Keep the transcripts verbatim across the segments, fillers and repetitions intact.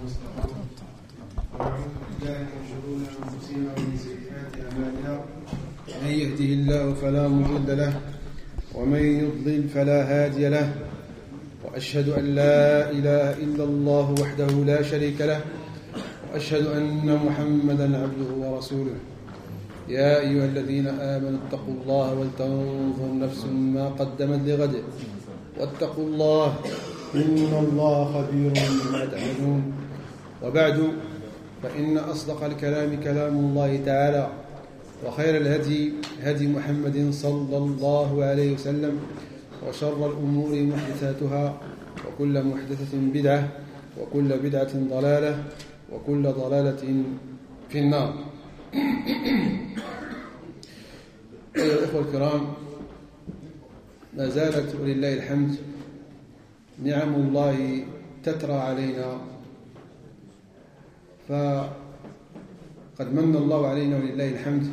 المصطفى ونعوذ بالله من شرور انفسنا ومن سيئات اعمالنا من يهده الله فلا مضل له ومن يضلل فلا هادي له واشهد ان لا اله الا الله وحده لا شريك له واشهد ان محمدا عبده ورسوله يا ايها الذين امنوا اتقوا الله ولتنظر نفس ما قدمت لغد واتقوا الله إن الله خبير بما تعملون. وبعد، فإن أصدق الكلام كلام الله تعالى، وخير الهدي هدي محمد صلى الله عليه وسلم، وشر الأمور محدثاتها، وكل محدثة بدعة، وكل بدعة ضلالة، وكل ضلالة في النار. أيها الأخوة الكرام، ما زالت ولله الحمد نعم الله تترى علينا، فقد من الله علينا ولله الحمد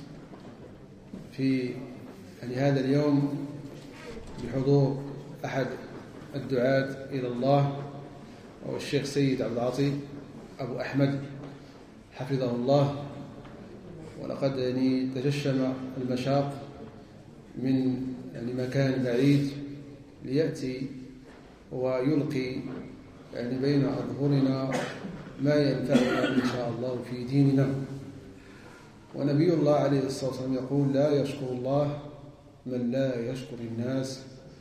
في يعني هذا اليوم بحضور أحد الدعاة إلى الله، وهو الشيخ سيد عبد العاطي أبو أحمد حفظه الله. ولقد يعني تجشم المشاق من يعني مكان بعيد ليأتي ويلقي يعني بين أظهرنا ما ينفعنا إن شاء الله في ديننا. ونبي الله عليه الصلاة والسلام يقول: لا يشكر الله من لا يشكر الناس.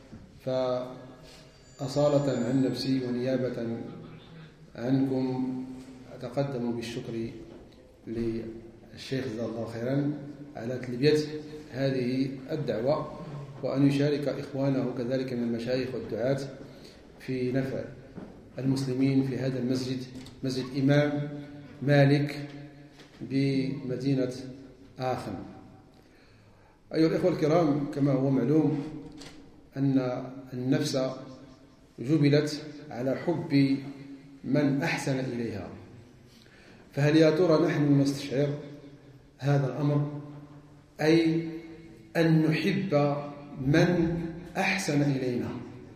فأصالة عن نفسي ونيابة عنكم أتقدم بالشكر للشيخ جزاه الله خيرا على تلبية هذه الدعوة، وأن يشارك إخوانه كذلك من المشايخ والدعاة في نفع المسلمين في هذا المسجد، مسجد إمام مالك بمدينة آخن. أيها الإخوة الكرام، كما هو معلوم أن النفس جبلت على حب من أحسن إليها، فهل يا ترى نحن نستشعر هذا الأمر، أي أن نحب من أحسن إلينا؟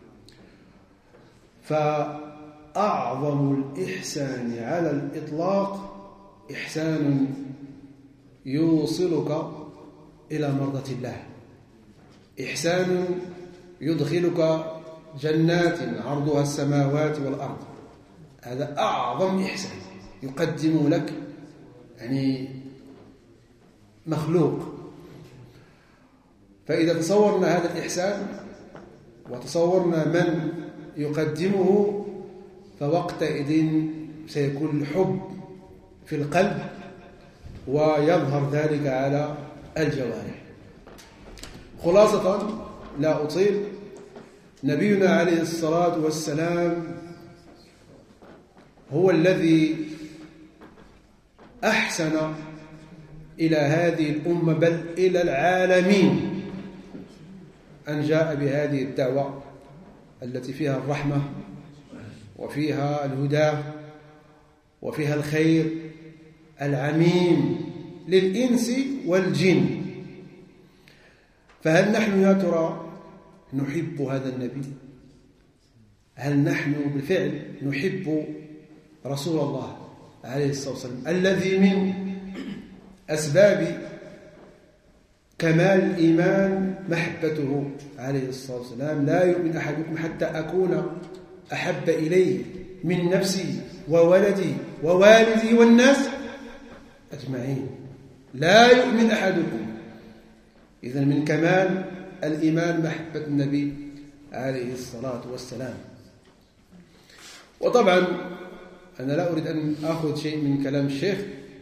فأعظم الإحسان على الإطلاق إحسان يوصلك إلى مرضاة الله، إحسان يدخلك جنات عرضها السماوات والأرض. هذا أعظم إحسان يقدم لك يعني مخلوق. فإذا تصورنا هذا الإحسان وتصورنا من يقدمه، فوقتئذ سيكون الحب في القلب ويظهر ذلك على الجوارح. خلاصة لا أطيل، نبينا عليه الصلاة والسلام هو الذي أحسن إلى هذه الأمة بل إلى العالمين أن جاء بهذه الدعوة التي فيها الرحمة وفيها الهدى وفيها الخير العميم للإنس والجن. فهل نحن يا ترى نحب هذا النبي؟ هل نحن بالفعل نحب رسول الله عليه الصلاة والسلام الذي من أسباب كمال الإيمان محبته عليه الصلاة والسلام؟ لا يؤمن أحدكم حتى أكون أحب إليه من نفسي وولدي ووالدي والناس أجمعين. لا يؤمن أحدكم. إذن من كمال الإيمان محبة النبي عليه الصلاة والسلام. وطبعا أنا لا أريد أن أخذ شيء من كلام الشيخ،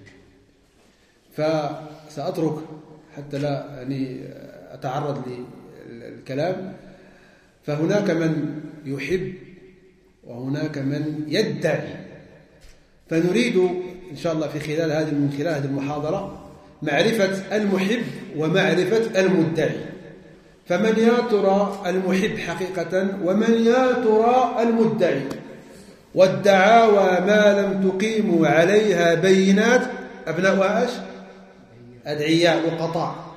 فسأترك حتى لا يعني أتعرض للكلام. فهناك من يحب وهناك من يدعي، فنريد إن شاء الله في خلال هذه من خلال هذه المحاضرة معرفة المحب ومعرفة المدعي. فمن يا ترى المحب حقيقة، ومن يا ترى المدعي؟ والدعاوى ما لم تقيموا عليها بينات أبناؤها إيش؟ أدعياء لقطاء،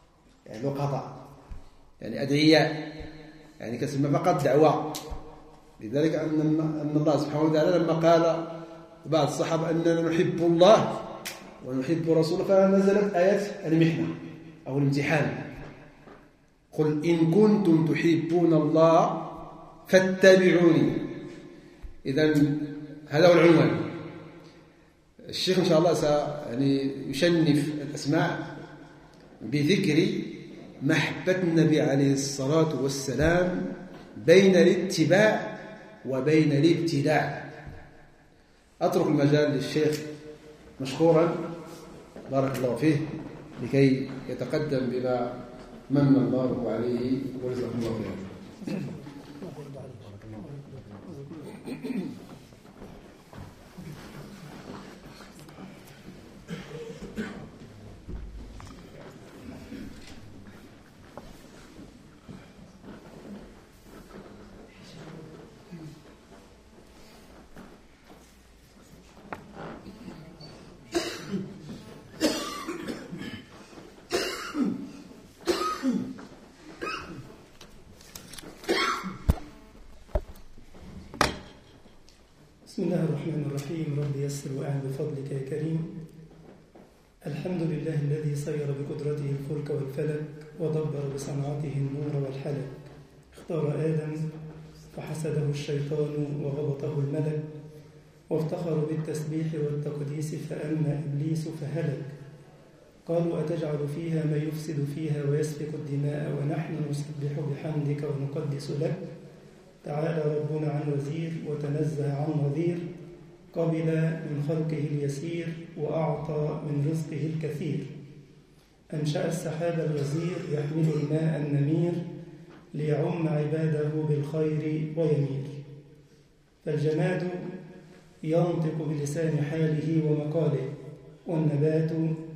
يعني لقطاء يعني أدعياء، يعني كسمة فقط دعوة. لذلك أن أن الله سبحانه وتعالى لما قال بعض الصحابة أننا نحب الله ونحب رسوله فنزلت آية المحنة أو الامتحان. قل إن كنتم تحبون الله فاتبعوني. إذن هذا هو العنوان. الشيخ إن شاء الله سي يعني يشنف الأسماء بذكر محبة النبي عليه الصلاة والسلام بين الاتباع وبين الابتداع. أترك المجال للشيخ مشكورا بارك الله فيه لكي يتقدم بما من الله عليه ورزقه الله خيرا. بسم الله الرحمن الرحيم. رب يسر وأعن بفضلك يا كريم. الحمد لله الذي صير بقدرته الفلك والفلك ودبر بصنعته النور والحلك. اختار آدم فحسده الشيطان وغبطه الملك، وافتخر بالتسبيح والتقديس فأما إبليس فهلك. قالوا أتجعل فيها من يفسد فيها ويسفك الدماء ونحن نسبح بحمدك ونقدس لك. تعالى ربنا عن وزير وتنزه عن نظير، قبل من خلقه اليسير وأعطى من رزقه الكثير. أنشأ السحاب الغزير يحمل الماء النمير ليعم عباده بالخير ويمير. فالجماد ينطق بلسان حاله ومقاله، والنبات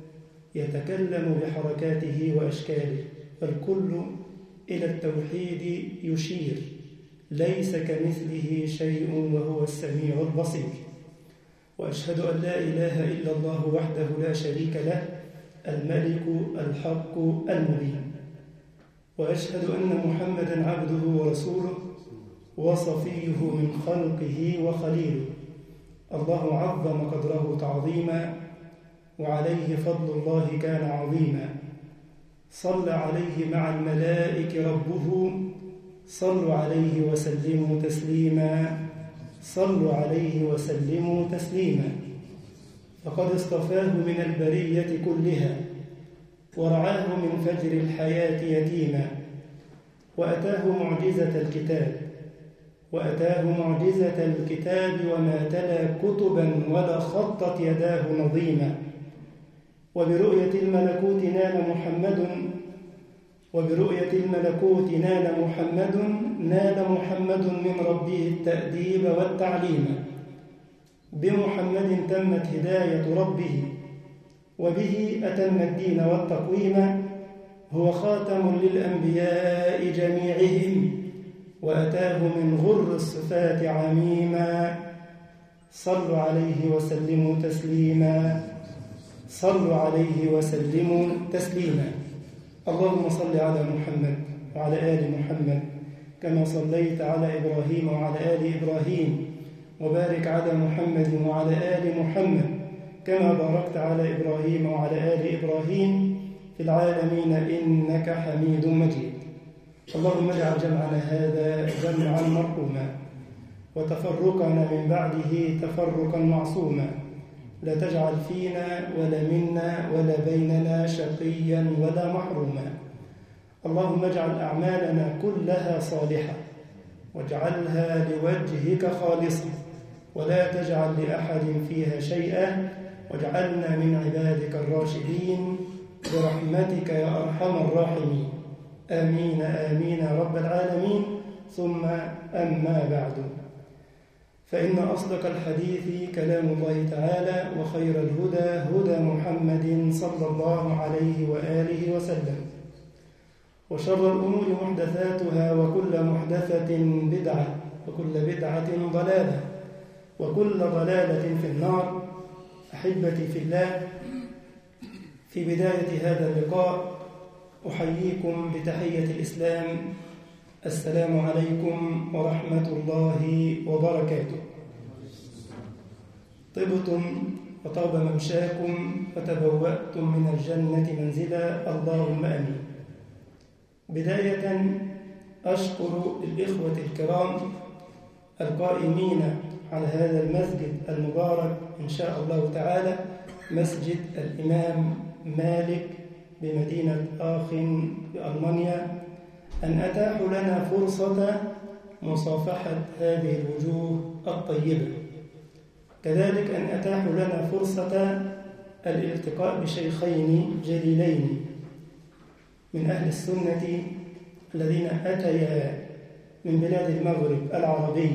يتكلم بحركاته وأشكاله، فالكل إلى التوحيد يشير. ليس كمثله شيء وهو السميع البصير. وأشهد أن لا إله إلا الله وحده لا شريك له، الملك الحق المبين. وأشهد أن محمدًا عبده ورسوله وصفيه من خلقه وخليله. الله عظم قدره تعظيما، وعليه فضل الله كان عظيما. صلى عليه مع الملائكة ربه، صلوا عليه وسلموا تسليما، صلوا عليه وسلموا تسليما. فقد اصطفاه من البرية كلها، ورعاه من فجر الحياة يتيما. وأتاه معجزة الكتاب وأتاه معجزة الكتاب وما تلا كتبا ولا خطت يداه نظيما. وبرؤية الملكوت نال محمد وبرؤية الملكوت نال محمد نال محمد من ربه التأديب والتعليم. بمحمد تمت هداية ربه، وبه أتم الدين والتقويم. هو خاتم للأنبياء جميعهم، وأتاه من غر الصفات عميما. صلوا عليه وسلموا تسليما، صلوا عليه وسلموا تسليما. اللهم صل على محمد وعلى آل محمد كما صليت على إبراهيم وعلى آل إبراهيم، وبارك على محمد وعلى آل محمد كما باركت على إبراهيم وعلى آل إبراهيم في العالمين إنك حميد مجيد. اللهم اجعل جمعنا هذا جمعا مرحوما، وتفرقنا من بعده تفرقا معصوما. لا تجعل فينا ولا منا ولا بيننا شقيا ولا محروما. اللهم اجعل أعمالنا كلها صالحة، واجعلها لوجهك خالصة، ولا تجعل لأحد فيها شيئا، واجعلنا من عبادك الراشدين برحمتك يا أرحم الراحمين. آمين آمين يا رب العالمين. ثم أما بعد، فإن أصدق الحديث كلام الله تعالى، وخير الهدى هدى محمد صلى الله عليه وآله وسلم، وشر الأمور محدثاتها، وكل محدثة بدعة، وكل بدعة ضلالة، وكل ضلالة في النار. أحبتي في الله، في بداية هذا اللقاء أحييكم بتحية الإسلام، السلام عليكم ورحمة الله وبركاته. طبتم وطاب ممشاكم وتبوأتم من الجنة منزلا، اللهم آمين. بداية أشكر الإخوة الكرام القائمين على هذا المسجد المبارك إن شاء الله تعالى، مسجد الإمام مالك بمدينة آخن بألمانيا، أن أتاحوا لنا فرصة مصافحة هذه الوجوه الطيبة، كذلك أن أتاحوا لنا فرصة الالتقاء بشيخين جليلين من أهل السنة الذين أتيا من بلاد المغرب العربي،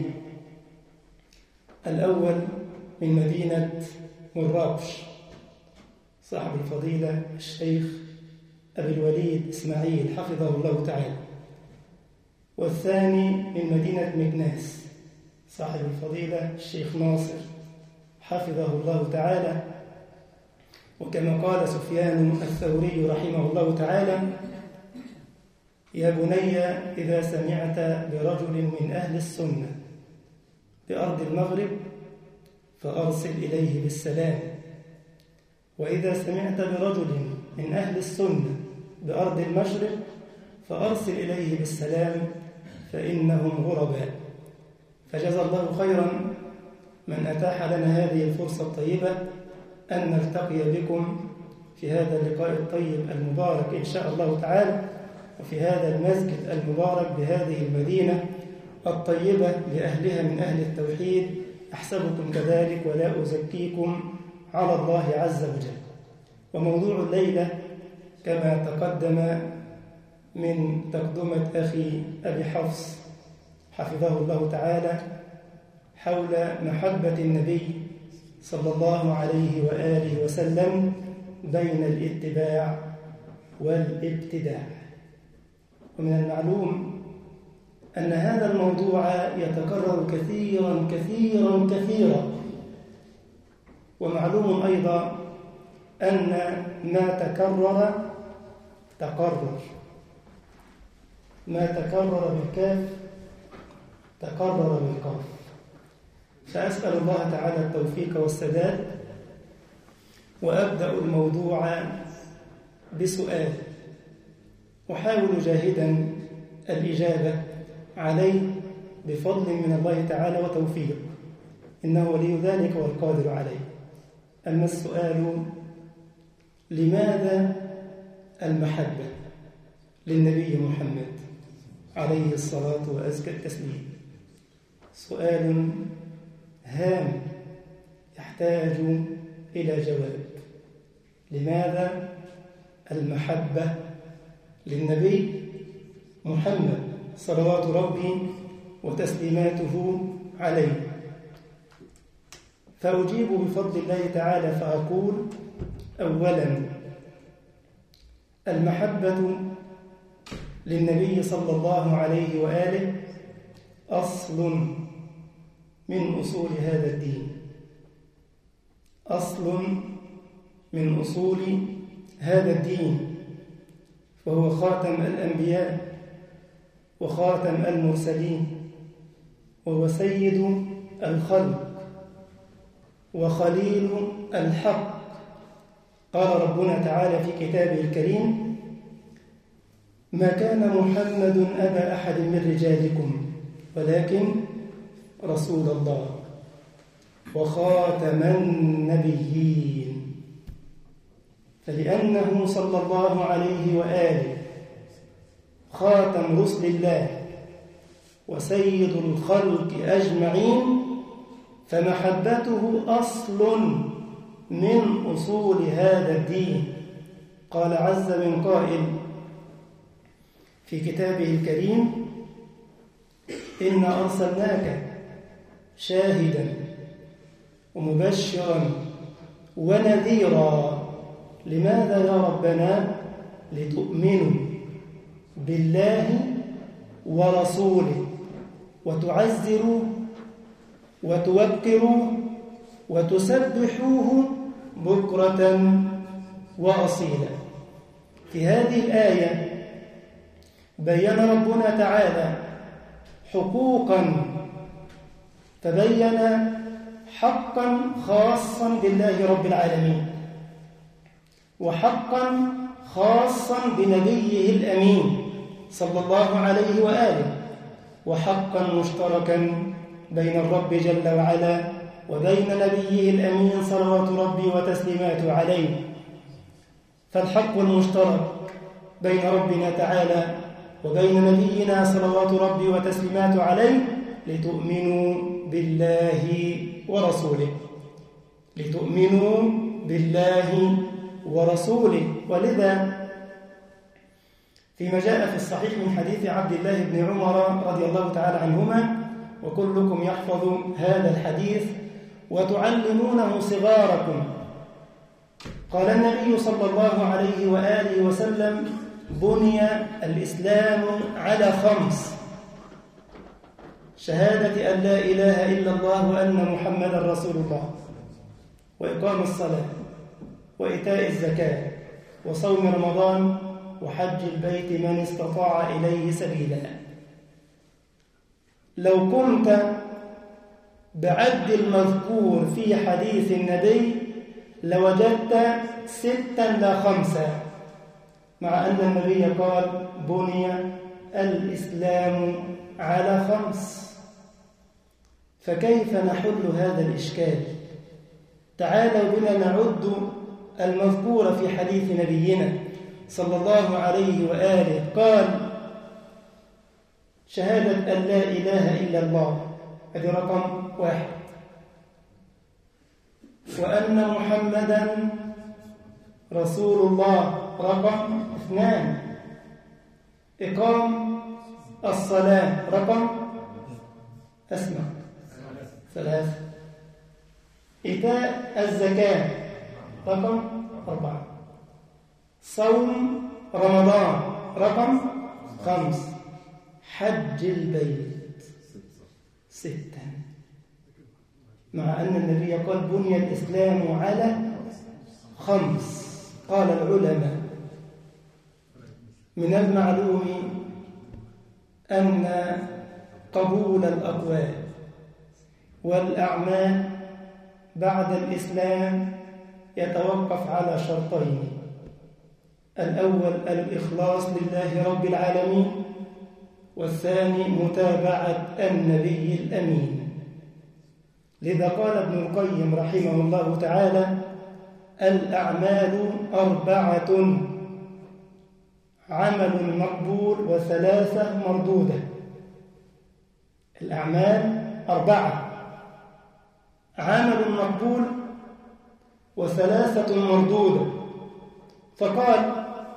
الأول من مدينة مراكش صاحب الفضيلة الشيخ أبي الوليد إسماعيل حفظه الله تعالى، والثاني من مدينة مكناس صاحب الفضيلة الشيخ ناصر حفظه الله تعالى. وكما قال سفيان الثوري رحمه الله تعالى: يا بني إذا سمعت برجل من أهل السنة بأرض المغرب فأرسل إليه بالسلام، وإذا سمعت برجل من أهل السنة بأرض المشرق فأرسل إليه بالسلام فإنهم غرباء. فجزى الله خيرا من أتاح لنا هذه الفرصة الطيبة أن نلتقي بكم في هذا اللقاء الطيب المبارك إن شاء الله تعالى، وفي هذا المسجد المبارك بهذه المدينة الطيبة بأهلها من أهل التوحيد. أحسبكم كذلك ولا أزكيكم على الله عز وجل. وموضوع الليلة كما تقدم من تقدمة أخي أبي حفص حفظه الله تعالى حول محبة النبي صلى الله عليه وآله وسلم بين الاتباع والابتداع. ومن المعلوم أن هذا الموضوع يتكرر كثيرا كثيرا كثيرا، ومعلوم أيضا أن ما تكرر تقرر، ما تكرر بالكاف تقرر بالقاف. فأسأل الله تعالى التوفيق والسداد، وأبدأ الموضوع بسؤال أحاول جاهدا الإجابة عليه بفضل من الله تعالى وتوفيق، إنه ولي ذلك والقادر عليه. أما السؤال: لماذا المحبة للنبي محمد عليه الصلاة وأزكى التسليم؟ سؤال هام يحتاج إلى جواب. لماذا المحبة للنبي محمد صلوات ربي وتسليماته عليه؟ فأجيب بفضل الله تعالى فأقول: أولا، المحبة للنبي صلى الله عليه وآله أصل من أصول هذا الدين، أصل من أصول هذا الدين، وهو خاتم الأنبياء وخاتم المرسلين، وهو سيد الخلق وخليل الحق. قال ربنا تعالى في كتابه الكريم: ما كان محمد أبا أحد من رجالكم ولكن رسول الله وخاتم النبيين. فلأنه صلى الله عليه وآله خاتم رسل الله وسيد الخلق أجمعين، فمحبته أصل من أصول هذا الدين. قال عز من قائل في كتابه الكريم: إنا أرسلناك شاهدا ومبشرا ونذيرا. لماذا يا ربنا؟ لتؤمنوا بالله ورسوله وتعزروا وتوقروا وتسبحوه بكرة وأصيلا. في هذه الآية بين ربنا تعالى حقوقا، فبين حقا خاصا بالله رب العالمين، وحقا خاصا بنبيه الأمين صلى الله عليه وآله، وحقا مشتركا بين الرب جل وعلا وبين نبيه الأمين صلوات ربي وتسليماته عليه. فالحق المشترك بين ربنا تعالى وبين نبينا صلوات ربي وتسليماته عليه لتؤمنوا بالله ورسوله، لتؤمنوا بالله ورسوله. ولذا فيما جاء في الصحيح من حديث عبد الله بن عمر رضي الله تعالى عنهما، وكلكم يحفظ هذا الحديث وتعلمونه صغاركم، قال النبي صلى الله عليه وآله وسلم: بني الإسلام على خمس: شهادة أن لا إله إلا الله وأن محمدا رسول الله، وإقام الصلاة، وإيتاء الزكاة، وصوم رمضان، وحج البيت من استطاع إليه سبيلا. لو كنت بعد المذكور في حديث النبي لوجدت ستا لا خمسة، مع أن النبي قال: بني الإسلام على خمس. فكيف نحل هذا الإشكال؟ تعالوا بنا نعد المذكور في حديث نبينا صلى الله عليه وآله. قال: شهادة أن لا إله إلا الله، هذه رقم واحد، وأن محمدا رسول الله رقم اثنان، إقام الصلاة رقم أسمع ثلاثة، إيتاء الزكاة رقم أربعة، صوم رمضان رقم خمس، حج البيت ستة. مع أن النبي قال: بني الإسلام على خمس. قال العلماء: من المعلوم أن قبول الأقوال والأعمال بعد الإسلام يتوقف على شرطين: الأول الإخلاص لله رب العالمين، والثاني متابعة النبي الأمين. لذا قال ابن القيم رحمه الله تعالى: الأعمال أربعة: عمل مقبول وثلاثة مردودة. الأعمال أربعة: عمل مقبول وثلاثة مردودة. فقال: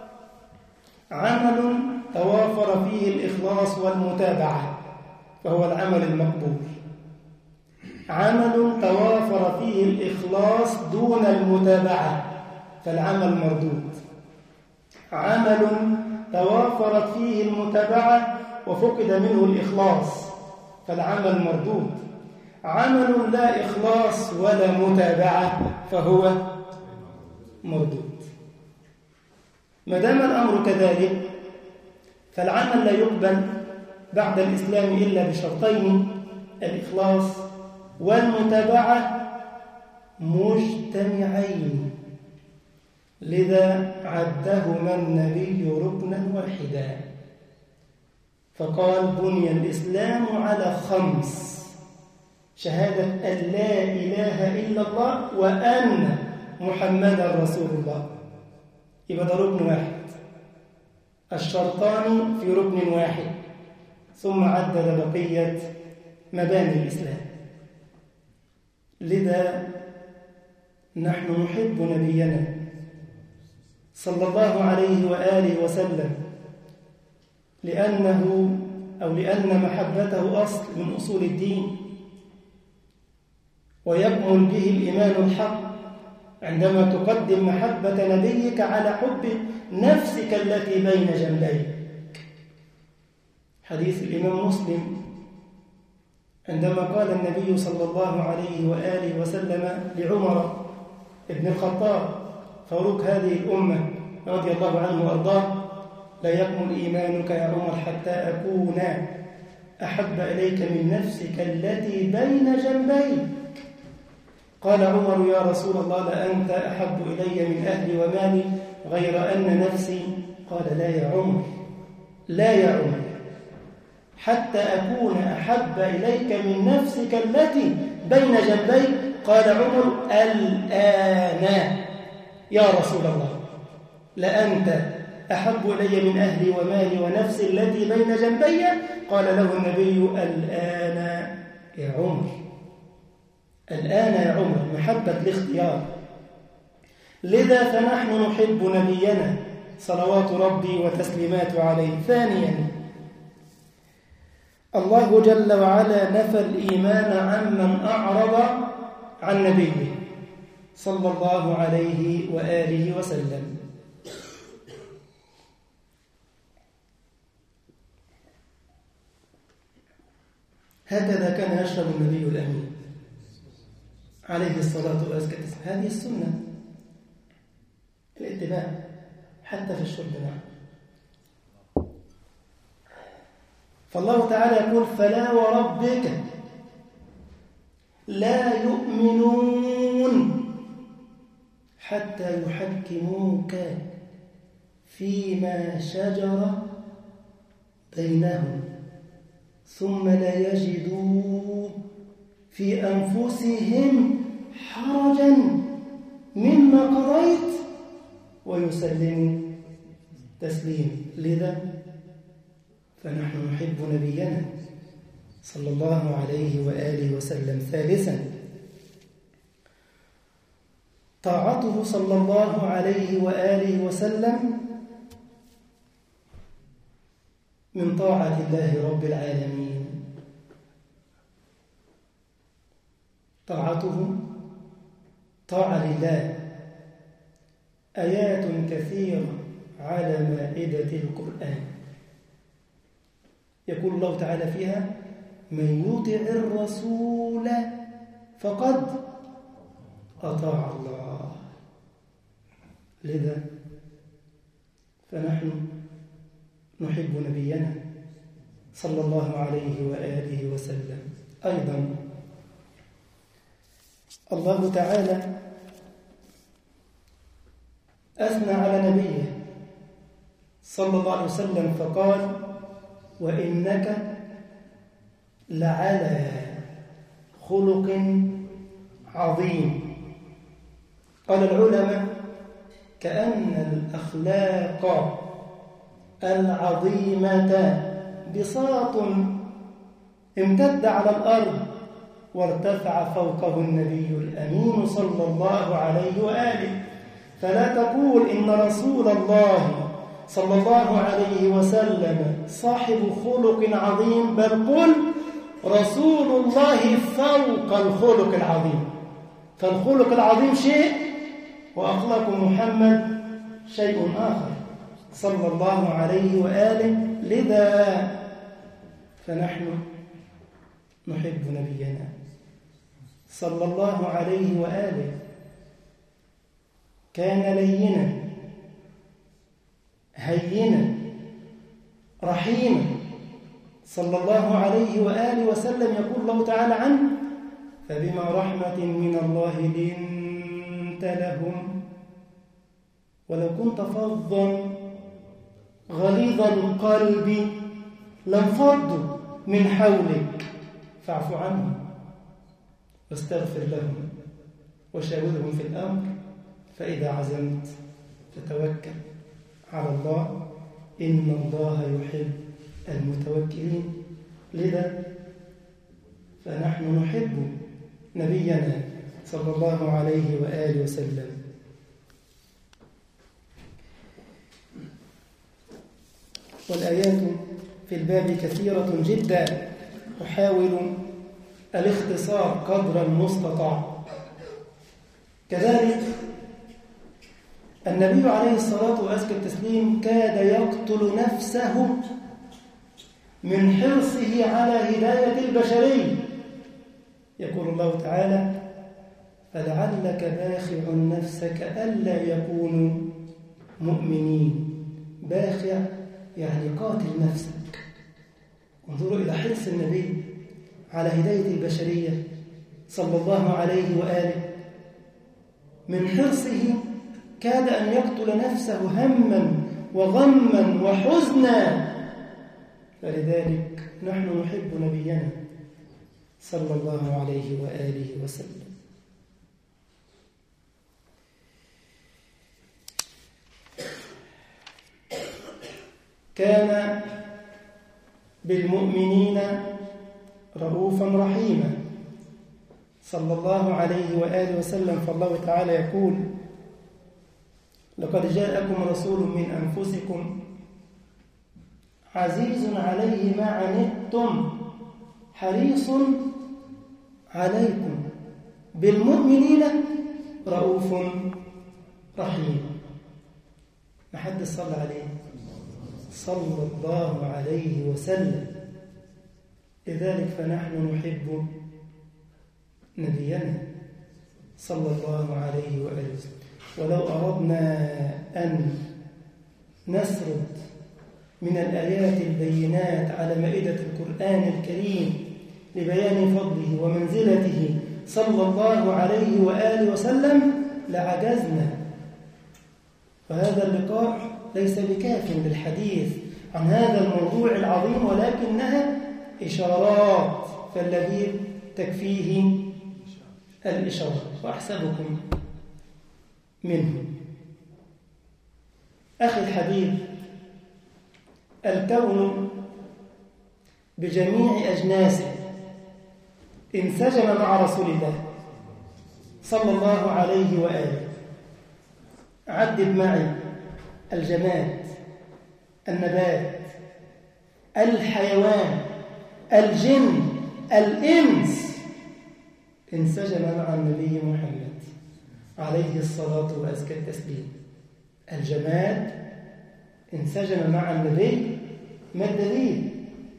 عمل توافر فيه الإخلاص والمتابعة فهو العمل المقبول، عمل توافر فيه الإخلاص دون المتابعة فالعمل مردود، عمل توافرت فيه المتابعة وفقد منه الإخلاص فالعمل مردود، عمل لا إخلاص ولا متابعة فهو مردود. ما دام الأمر كذلك فالعمل لا يقبل بعد الإسلام إلا بشرطين: الإخلاص والمتابعة مجتمعين. لذا عدهما النبي ركنا واحدا، فقال: بني الإسلام على خمس: شهادة أن لا إله إلا الله وأن محمدا رسول الله. يبقى ده ركن واحد، الشرطان في ركن واحد، ثم عدد بقية مباني الإسلام. لذا نحن نحب نبينا صلى الله عليه وآله وسلم لأنه أو لأن محبته أصل من أصول الدين، ويكمل به الإيمان الحق عندما تقدم محبة نبيك على حب نفسك التي بين جنبيك. حديث الإمام مسلم عندما قال النبي صلى الله عليه وآله وسلم لعمر بن الخطاب فاروق هذه الأمة رضي الله عنه وأرضاه: لا يكمل إيمانك يا عمر حتى أكون أحب إليك من نفسك التي بين جنبيك. قال عمر يا رسول الله لأنت أحب إلي من أهلي ومالي غير أن نفسي. قال لا يا عمر، لا يا عمر، حتى أكون أحب إليك من نفسك التي بين جنبيك. قال عمر الآن يا رسول الله لأنت أحب إلي من أهلي ومالي ونفسي التي بين جنبي. قال له النبي الآن يا عمر، الآن يا عمر، محبة الاختيار. لذا فنحن نحب نبينا صلوات ربي وتسليماته عليه. ثانيا الله جل وعلا نفى الإيمان عمن أعرض عن نبيه صلى الله عليه وآله وسلم. هكذا كان يشرب النبي الأمين عليه الصلاة والسلام. هذه السنة، الاتباع حتى في الشرب. نعم. فالله تعالى يقول فلا وربك لا يؤمنون حتى يحكموك فيما شجر بينهم ثم لا يجدوا في أنفسهم حرجا مما قضيت ويسلموا تسليم. لذا فنحن نحب نبينا صلى الله عليه وآله وسلم. ثالثا طاعته صلى الله عليه وآله وسلم من طاعة الله رب العالمين. طاعته طاعة لله. آيات كثيرة على مائدة القرآن يقول الله تعالى فيها من يطع الرسول فقد أطاع الله. لذا فنحن نحب نبينا صلى الله عليه وآله وسلم. أيضا الله تعالى أثنى على نبيه صلى الله عليه وسلم فقال وإنك لعلى خلق عظيم. قال العلماء كأن الأخلاق العظيمة بساط امتد على الأرض وارتفع فوقه النبي الأمين صلى الله عليه وآله. فلا تقول إن رسول الله صلى الله عليه وسلم صاحب خلق عظيم، بل قل رسول الله فوق الخلق العظيم. فالخلق العظيم شيء وأخلاق محمد شيء آخر صلى الله عليه وآله. لذا فنحن نحب نبينا صلى الله عليه وآله. كان لينا هينا رحيما صلى الله عليه وآله وسلم. يقول الله تعالى عنه فبما رحمة من الله لنت لهم ولو كنت فظا غليظ القلب لانفضوا من حولك فاعف عنهم واستغفر لهم وشاورهم في الأمر فإذا عزمت فتوكل على الله إن الله يحب المتوكلين. لذا فنحن نحب نبينا صلى الله عليه وآله وسلم. والآيات في الباب كثيرة جدا، أحاول الاختصار قدر المستطاع. كذلك النبي عليه الصلاة وأزكى التسليم كاد يقتل نفسه من حرصه على هداية البشرية. يقول الله تعالى فلعلك باخع نفسك ألا يكونوا مؤمنين. باخع يعني قاتل نفسك. انظروا إلى حرص النبي على هداية البشرية صلى الله عليه وآله. من حرصه كاد أن يقتل نفسه هما وغما وحزنا. فلذلك نحن نحب نبينا صلى الله عليه وآله وسلم. كان بالمؤمنين رؤوفا رحيما صلى الله عليه وآله وسلم. فالله تعالى يقول: لقد جاءكم رسول من أنفسكم عزيز عليه ما عنتم حريص عليكم بالمؤمنين رؤوف رحيم. ما حد صلى عليه صلى الله عليه وسلم. لذلك فنحن نحب نبينا صلى الله عليه وآله وسلم. ولو أردنا أن نسرد من الآيات البينات على مائدة القرآن الكريم لبيان فضله ومنزلته صلى الله عليه وآله وسلم لعجزنا. وهذا اللقاء ليس بكاف للحديث عن هذا الموضوع العظيم، ولكنها إشارات، فالذي تكفيه الإشارة وأحسبكم منه. أخي الحبيب، الكون بجميع أجناسه انسجم مع رسول الله صلى الله عليه وآله. عدد معي: الجماد، النبات، الحيوان، الجن، الإنس انسجم مع النبي محمد عليه الصلاة وأزكى التسليم. الجماد انسجم مع النبي. ما الدليل؟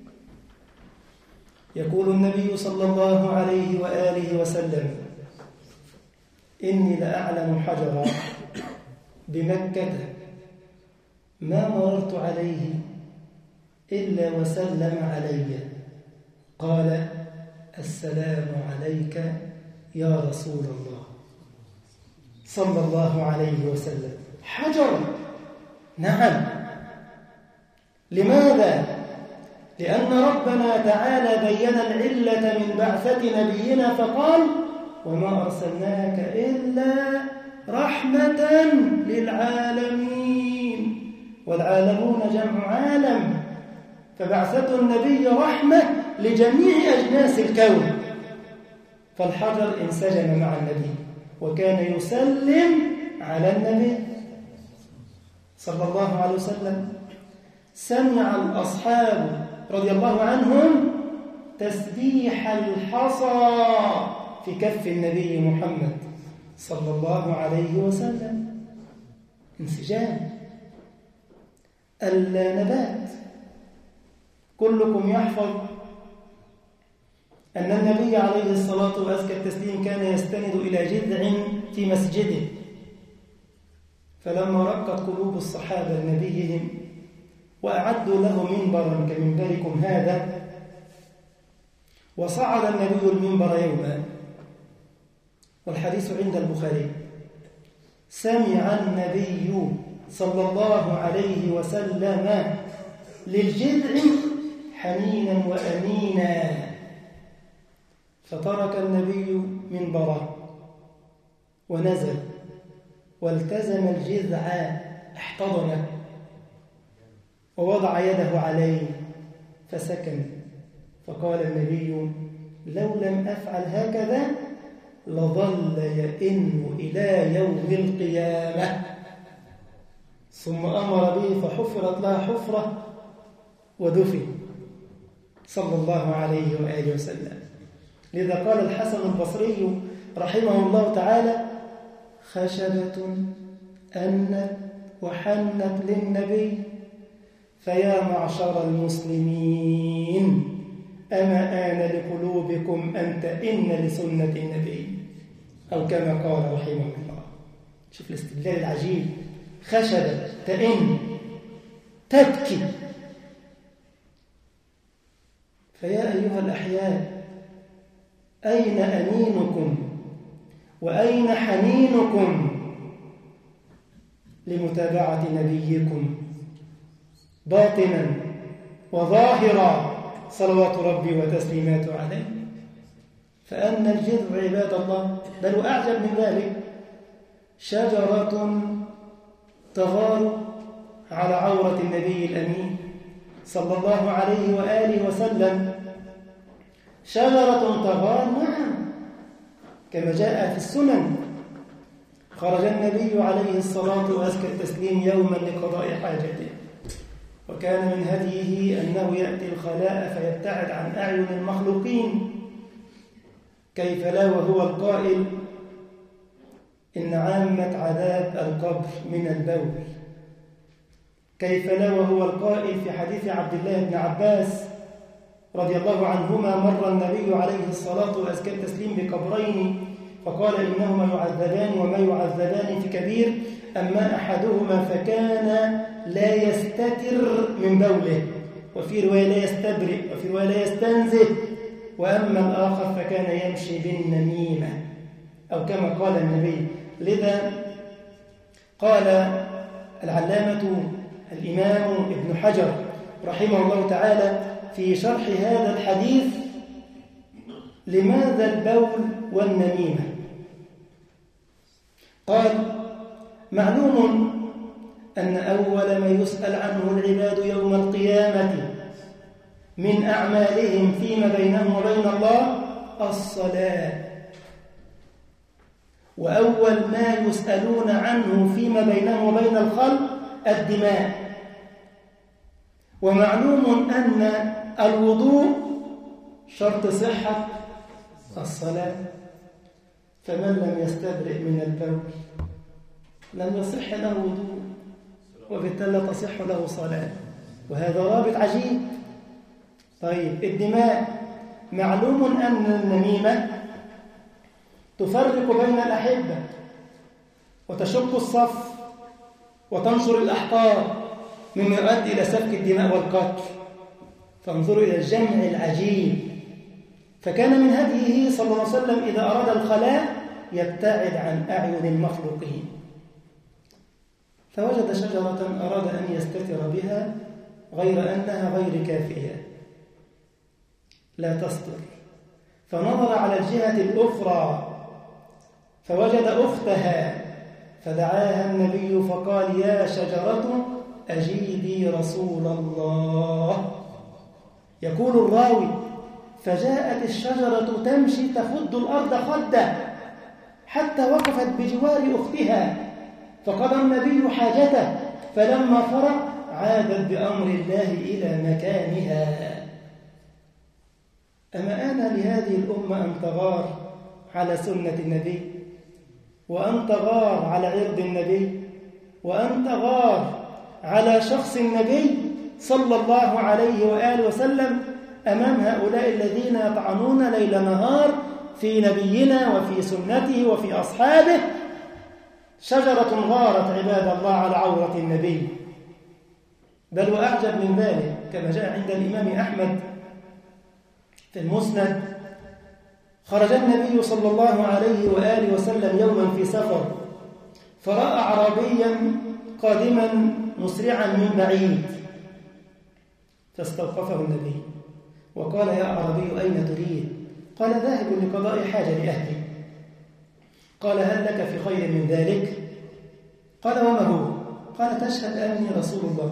يقول النبي صلى الله عليه وآله وسلم: إني لأعلم حجرا بمكة ما مررت عليه إلا وسلم علي، قال: السلام عليك يا رسول الله صلى الله عليه وسلم. حجر، نعم. لماذا؟ لأن ربنا تعالى بين العلة من بعثة نبينا فقال: وما أرسلناك إلا رحمة للعالمين. والعالمون جمع عالم، فبعثة النبي رحمة لجميع أجناس الكون. فالحجر انسجم مع النبي وكان يسلم على النبي صلى الله عليه وسلم. سمع الأصحاب رضي الله عنهم تسبيح الحصى في كف النبي محمد صلى الله عليه وسلم. انسجام. النبات، كلكم يحفظ أن النبي عليه الصلاة وأزكى التسليم كان يستند إلى جذع في مسجده، فلما رقت قلوب الصحابة لنبيهم وأعدوا له منبرا كمنبركم هذا، وصعد النبي المنبر يوما، والحديث عند البخاري، سمع النبي صلى الله عليه وسلم للجذع حنينا وأنينا، فترك النبي منبره ونزل والتزم الجذع، احتضنه ووضع يده عليه فسكن. فقال النبي: لو لم أفعل هكذا لظل يئن إلى يوم القيامة. ثم أمر به فحفرت لها حفرة ودفن صلى الله عليه وآله وسلم. لذا قال الحسن البصري رحمه الله تعالى: خشبة أنت وحنت للنبي، فيا معشر المسلمين أما آن لقلوبكم أن تئن لسنة النبي، أو كما قال رحمه الله. شوف الاستدلال العجيب: خشبة تئن تبكي. فيا أيها الأحياء، أين أنينكم وأين حنينكم لمتابعة نبيكم باطنا وظاهرا صلوات ربي وتسليماته عليه؟ فأن الجذع عباد الله، بل وأعجب من ذلك، شجرة تغار على عورة النبي الأمين صلى الله عليه وآله وسلم. شجرة تغار، نعم، كما جاء في السنن. خرج النبي عليه الصلاة وأزكى التسليم يوما لقضاء حاجته، وكان من هديه أنه يأتي الخلاء فيبتعد عن أعين المخلوقين. كيف لا وهو القائل إن عامة عذاب القبر من البول. كيف لا وهو القائل في حديث عبد الله بن عباس رضي الله عنهما: مر النبي عليه الصلاة وأزكى التسليم بقبرين فقال إنهما يعذبان وما يعذبان في كبير، أما أحدهما فكان لا يستتر من بوله، وفي رواية لا يستبرئ، وفي رواية لا يستنزه، وأما الآخر فكان يمشي بالنميمة، أو كما قال النبي. لذا قال العلامة الإمام ابن حجر رحمه الله تعالى في شرح هذا الحديث: لماذا البول والنميمة؟ قال: معلوم أن أول ما يسأل عنه العباد يوم القيامة من أعمالهم فيما بينهم وبين الله الصلاة، وأول ما يسألون عنه فيما بينهم وبين الخلق الدماء. ومعلوم أن الوضوء شرط صحة الصلاة، فمن لم يستبرئ من البول لم يصح له وضوء، وبالتالي لا تصح له صلاة، وهذا رابط عجيب. طيب، الدماء، معلوم أن النميمة تفرق بين الأحبة وتشق الصف وتنشر الأحقاد مما يؤدي إلى سفك الدماء والقتل. فانظروا إلى الجمع العجيب. فكان من هديه صلى الله عليه وسلم إذا أراد الخلاء يبتعد عن أعين المخلوقين، فوجد شجرة أراد أن يستتر بها غير أنها غير كافية لا تستر، فنظر على الجهة الأخرى فوجد أختها فدعاها النبي فقال: يا شجرة أجيبي رسول الله. يقول الراوي: فجاءت الشجرة تمشي تخد الأرض خدة حتى وقفت بجوار أختها، فقضى النبي حاجته، فلما فرغ عادت بأمر الله إلى مكانها. أما آن لهذه الأمة أن تغار على سنة النبي، وأن تغار على عرض النبي، وأن تغار على شخص النبي صلى الله عليه وآله وسلم أمام هؤلاء الذين يطعنون ليل نهار في نبينا وفي سنته وفي أصحابه. شجرة غارت عباد الله على عورة النبي. بل وأعجب من ذلك كما جاء عند الإمام أحمد في المسند: خرج النبي صلى الله عليه وآله وسلم يوما في سفر، فرأى أعرابيا قادما مسرعا من بعيد، فاستوقفه النبي وقال: يا أعرابي أين تريد؟ قال: ذاهب لقضاء حاجة لأهلي. قال: هل لك في خير من ذلك؟ قال: وما هو؟ قال: تشهد أني رسول الله،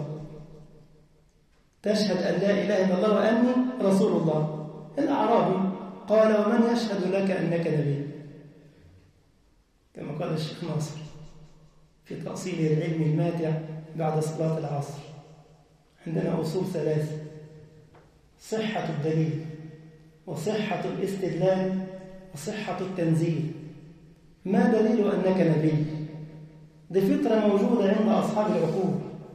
تشهد أن لا إله إلا الله وأني رسول الله. الأعرابي قال: ومن يشهد لك أنك نبي؟ كما قال الشيخ ناصر في تأصيل العلم الماتع بعد صلاة العصر: عندنا أصول ثلاثة: صحة الدليل، وصحة الاستدلال، وصحة التنزيل. ما دليل أنك نبي؟ دي فطرة موجودة عند أصحاب العقول.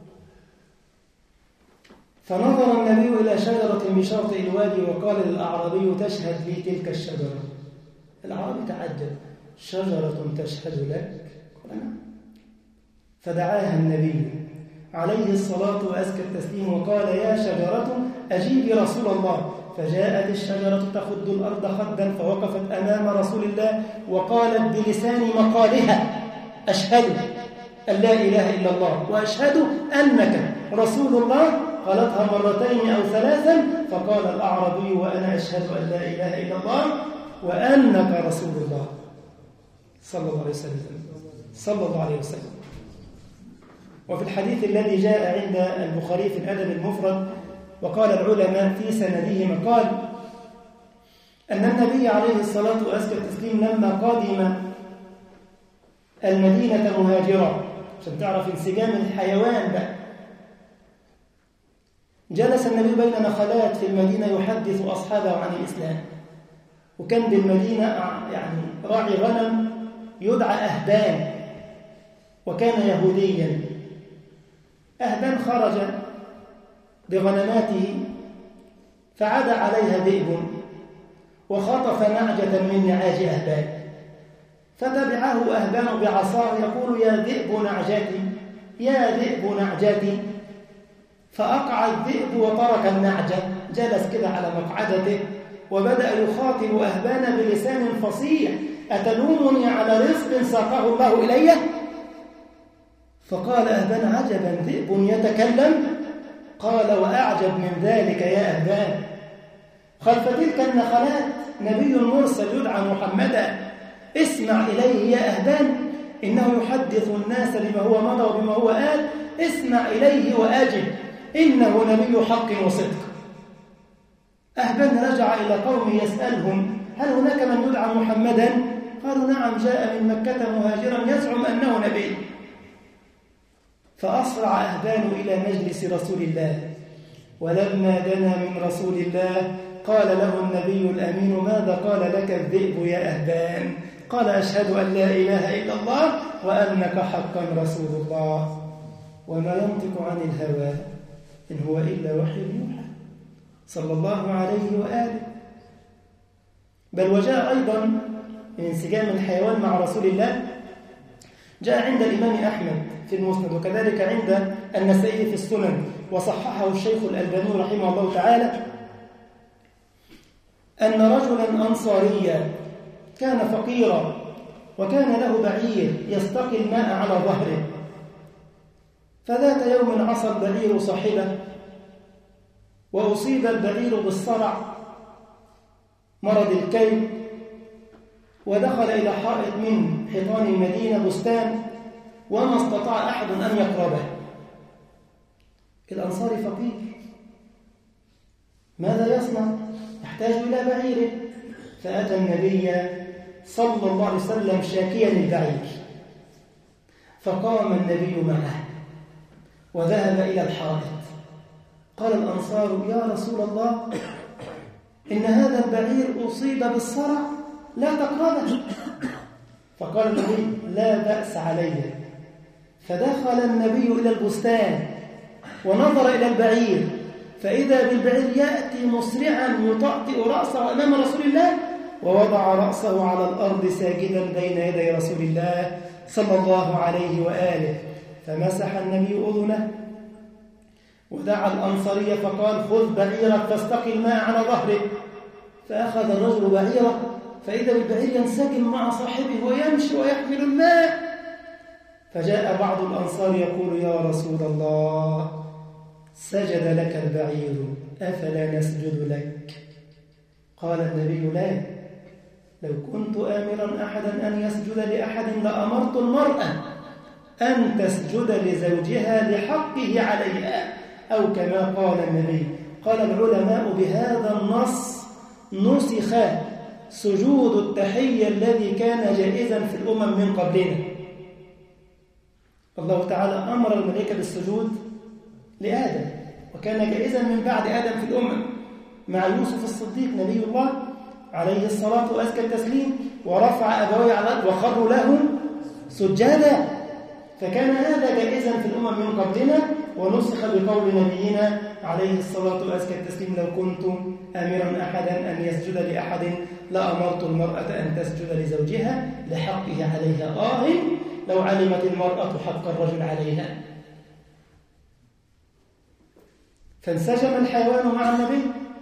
فنظر النبي إلى شجرة من شاطئ الوادي وقال للأعرابي: تشهد لي تلك الشجرة. الأعرابي تعجب: شجرة تشهد لك؟ قال: نعم. فدعاها النبي عليه الصلاة وأزكى التسليم وقال يا شجرة أجيبي رسول الله، فجاءت الشجرة تخد الأرض خدا فوقفت أمام رسول الله وقالت بلسان مقالها أشهد أن لا إله إلا الله وأشهد أنك رسول الله، قالتها مرتين أو ثلاثا، فقال الأعرابي وأنا أشهد أن لا إله إلا الله وأنك رسول الله صلى الله عليه وسلم صلى الله عليه وسلم. وفي الحديث الذي جاء عند البخاري في الأدب المفرد وقال العلماء في سنده قال أن النبي عليه الصلاة والسلام لما قدم المدينة مهاجرا، عشان تعرف انسجام الحيوان بقى، جلس النبي بين نخلات في المدينة يحدث أصحابه عن الإسلام. وكان بالمدينة يعني راعي غنم يدعى أهبان، وكان يهوديا. أهبان خرج بغنماته فعاد عليها ذئب وخطف نعجة من نعاج أهبان، فتبعه أهبان بعصاه يقول يا ذئب نعجتي يا ذئب نعجتي، فأقع الذئب وترك النعجة، جلس كده على مقعدته وبدأ يخاطب أهبان بلسان فصيح أتلومني على رزق ساقه الله إلي؟ فقال أهبان عجبا ذئب يتكلم؟ قال وأعجب من ذلك يا أهبان، خلف تلك النخلات نبي مرسل يدعى محمدا، اسمع إليه يا أهبان، إنه يحدث الناس بما هو مضى وبما هو آل، اسمع إليه وأجب، إنه نبي حق وصدق. أهبان رجع إلى قوم يسألهم هل هناك من يدعى محمدا؟ قالوا نعم جاء من مكة مهاجرا يزعم أنه نبي. فأسرع أهبان إلى مجلس رسول الله، ولما دنا من رسول الله قال له النبي الأمين ماذا قال لك الذئب يا أهبان؟ قال أشهد أن لا إله إلا الله وأنك حقا رسول الله وما ينطق عن الهوى إن هو إلا وحي يوحى صلى الله عليه وآله. بل وجاء أيضا من انسجام الحيوان مع رسول الله، جاء عند الإمام أحمد في المسند وكذلك عند النسائي في السنن وصححه الشيخ الألباني رحمه الله تعالى أن رجلا أنصاريا كان فقيرا وكان له بعير يستقي الماء على ظهره، فذات يوم عصى البعير صاحبه وأصيب البعير بالصرع مرض الكلب، ودخل إلى حائط من حيطان المدينة بستان وما استطاع أحد أن يقربه. الأنصاري فقير، ماذا يصنع؟ يحتاج إلى بعيره، فأتى النبي صلى الله عليه وسلم شاكيا البعير، فقام النبي معه وذهب إلى الحائط. قال الأنصار يا رسول الله إن هذا البعير أصيب بالصرع لا تقربه. فقال النبي لا بأس عليه. فدخل النبي إلى البستان ونظر إلى البعير، فإذا بالبعير يأتي مسرعا يطأطئ رأسه أمام رسول الله، ووضع رأسه على الأرض ساجدا بين يدي رسول الله صلى الله عليه وآله. فمسح النبي أذنه ودعا الأنصاري فقال خذ بعيرك فاستقي الماء على ظهره. فأخذ الرجل بعيره فإذا بالبعير ينسجم مع صاحبه ويمشي ويحمل الماء. فجاء بعض الأنصار يقول يا رسول الله سجد لك البعير أفلا نسجد لك؟ قال النبي لا، لو كنت آمرا أحدا أن يسجد لأحد لأمرت المرأة أن تسجد لزوجها لحقه عليها، أو كما قال النبي. قال العلماء بهذا النص نسخ سجود التحية الذي كان جائزا في الأمم من قبلنا. الله تعالى أمر الملائكة بالسجود لآدم، وكان جائزا من بعد آدم في الأمم مع يوسف الصديق نبي الله عليه الصلاة وأزكى التسليم، ورفع أبويه على الأرض وخروا له سجادا. فكان هذا جائزا في الأمم من قبلنا، ونسخ بقول نبينا عليه الصلاة وأزكى التسليم لو كنت أمرا أحدا أن يسجد لأحد لأمرت المرأة أن تسجد لزوجها لحقه عليها. آه لو علمت المرأة حق الرجل عليها. فانسجم الحيوان مع النبي.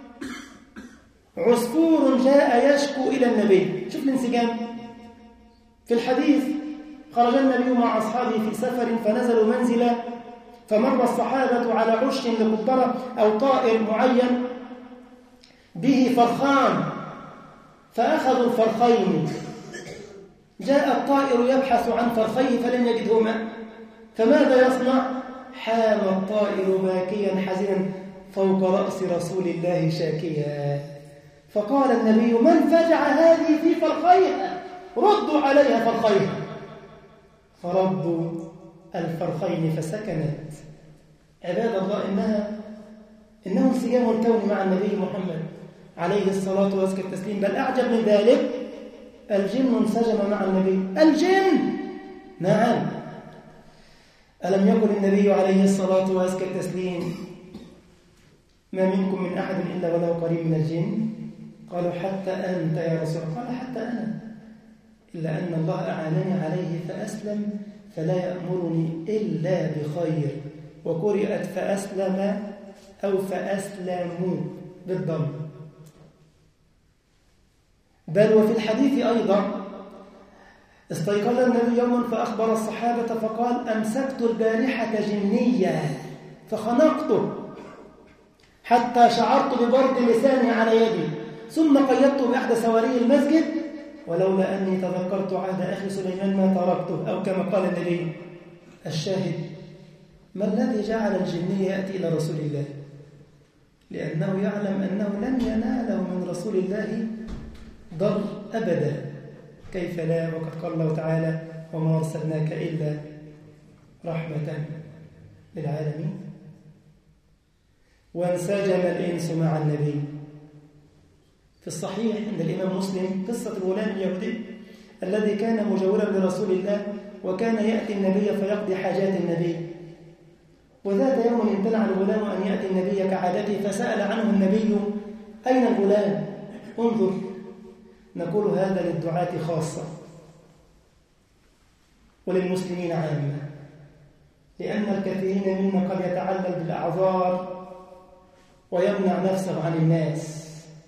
عصفور جاء يشكو إلى النبي. شوف الانسجام في الحديث. خرج النبي مع أصحابه في سفر فنزلوا منزلا، فمر الصحابة على عش لقبرة أو طائر معين به فرخان، فأخذوا الفرخين. جاء الطائر يبحث عن فرخيه فلم يجدهما، فماذا يصنع؟ حام الطائر باكيا حزنا فوق رأس رسول الله شاكيا، فقال النبي: من فجع هذه في فرخيها؟ ردوا عليها فرخيها. فردوا الفرخين فسكنت. عباد الله، إنها إنه انسجام الكون مع النبي محمد عليه الصلاة وأزكى التسليم. بل أعجب من ذلك، الجن انسجم مع النبي. الجن نعم. ألم يقل النبي عليه الصلاة وأزكى التسليم: ما منكم من أحد إلا وله قريب من الجن؟ قالوا: حتى أنت يا رسول الله. قال: حتى أنا، إلا أن الله أعانني عليه فأسلم، فلا يأمرني إلا بخير. وقرئت فأسلم أو فأسلموا بالضم. بل وفي الحديث أيضا: استيقظ النبي يوما فأخبر الصحابة فقال: أمسكت البارحة جنيا فخنقته حتى شعرت ببرد لساني على يدي، ثم قيدته بإحدى سواري المسجد، ولولا أني تذكرت عهد أخي سليمان ما تركته، أو كما قال النبي. الشاهد: ما الذي جعل الجني يأتي إلى رسول الله؟ لأنه يعلم أنه لن يناله من رسول الله ضر أبدا. كيف لا؟ وقد قال الله تعالى: وما أرسلناك إلا رحمة للعالمين. وانسجم الإنس مع النبي. في الصحيح عند الإمام مسلم قصة الغلام اليهودي الذي كان مجاورا لرسول الله، وكان يأتي النبي فيقضي حاجات النبي. وذات يوم امتنع الغلام أن يأتي النبي كعادته، فسأل عنه النبي: أين الغلام؟ انظر، نقول هذا للدعاة خاصة وللمسلمين عامة، لأن الكثيرين منا قد يتعلل بالأعذار ويمنع نفسه عن الناس،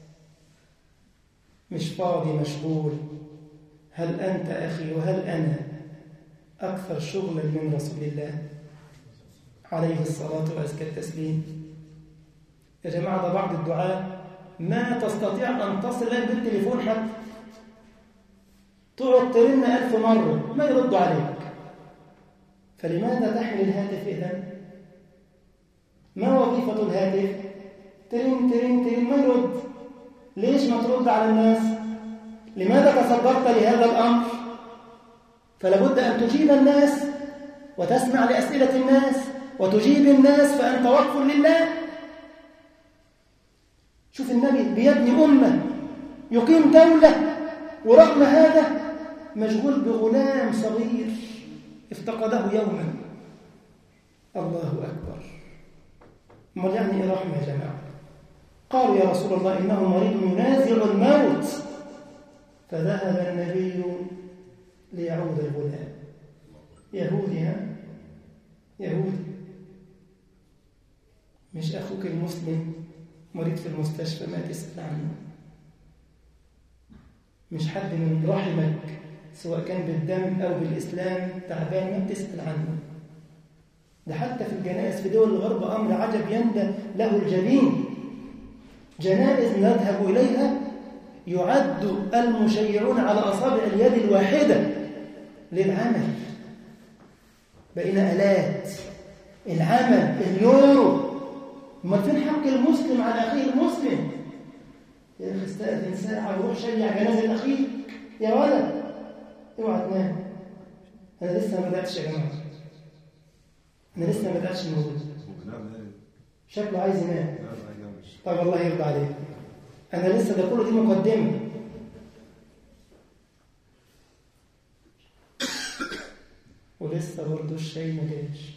مش فاضي، مشغول. هل أنت أخي وهل أنا أكثر شغلا من رسول الله عليه الصلاة وأزكى التسليم؟ يا جماعة، ده بعض الدعاء ما تستطيع أن تصل إليه بالتليفون حتى، تقعد ترن ألف مرة ما يرد عليك. فلماذا تحمل الهاتف إذن؟ ما وظيفة الهاتف؟ ترن ترن ترن ما يرد. ليش ما ترد على الناس؟ لماذا تصدرت لهذا الأمر؟ فلابد أن تجيب الناس وتسمع لأسئلة الناس وتجيب الناس، فأنت وقف لله. شوف النبي بيبني أمة، يقيم دولة، ورغم هذا مشغول بغلام صغير افتقده يوما. الله أكبر. ما يعني إيه رحمة يا جماعة؟ قالوا: يا رسول الله إنه مريض ينازع الموت. فذهب النبي ليعود الغلام. يهودي، ها؟ يهودي، مش أخوك المسلم مريض في المستشفى ما تسأل عنه، مش حد من رحمك سواء كان بالدم أو بالإسلام تعبان ما بتسأل عنه. ده حتى في الجنائز في دول الغرب أمر عجب يندى له الجبين. جنائز نذهب إليها يعد المشيعون على أصابع اليد الواحدة للعمل. بقينا آلات العمل، اليورو. ما فين حق المسلم على أخيه المسلم؟ يا أخي استأذن ساعة وروح شيع جنازة أخيك يا ولد، اوعى تنام. أنا لسه ما بدأتش يا جماعة، أنا لسه ما بدأتش الموضوع. شكله عايز ينام. طيب الله يرضى عليك، أنا لسه ده كله دي مقدمة. ولسه برضه الشاي ما جاش.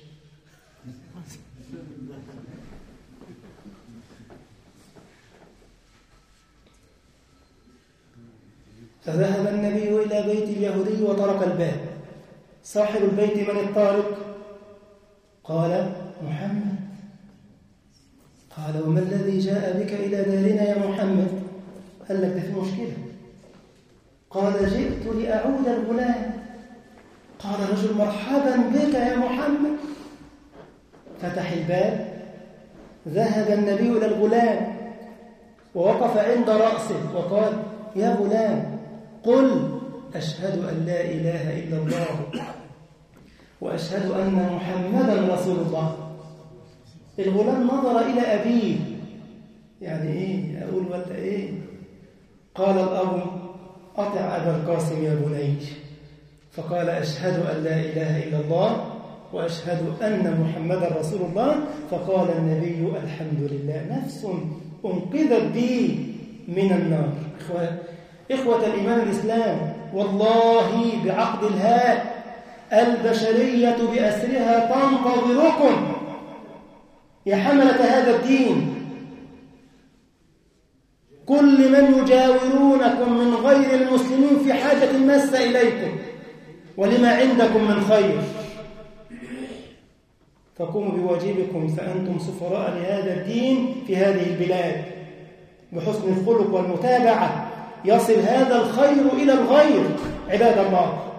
فذهب النبي إلى بيت اليهودي وطرق الباب. صاحب البيت: من الطارق؟ قال: محمد. قال وما الذي جاء بك إلى دارنا يا محمد؟ قال لك ده في مشكلة. قال جئت لأعود الغلام. قال رجل مرحبا بك يا محمد. فتح الباب، ذهب النبي إلى الغلام ووقف عند رأسه وقال يا غلام قل أشهد أن لا إله إلا الله وأشهد أن محمدا رسول الله. الغلام نظر إلى أبيه، يعني إيه أقول ولا إيه؟ قال الأب أطع أبا القاسم يا بني. فقال أشهد أن لا إله إلا الله وأشهد أن محمدا رسول الله. فقال النبي الحمد لله، نفس أنقذت بي من النار. إخوة, إخوة الإيمان الإسلام، والله بعقد الهاء البشرية بأسرها تنتظركم يا حملة هذا الدين. كل من يجاورونكم من غير المسلمين في حاجة ماسة إليكم ولما عندكم من خير، فقوموا بواجبكم فأنتم سفراء لهذا الدين في هذه البلاد. بحسن الخلق والمتابعة يصل هذا الخير إلى الغير. عباد الله،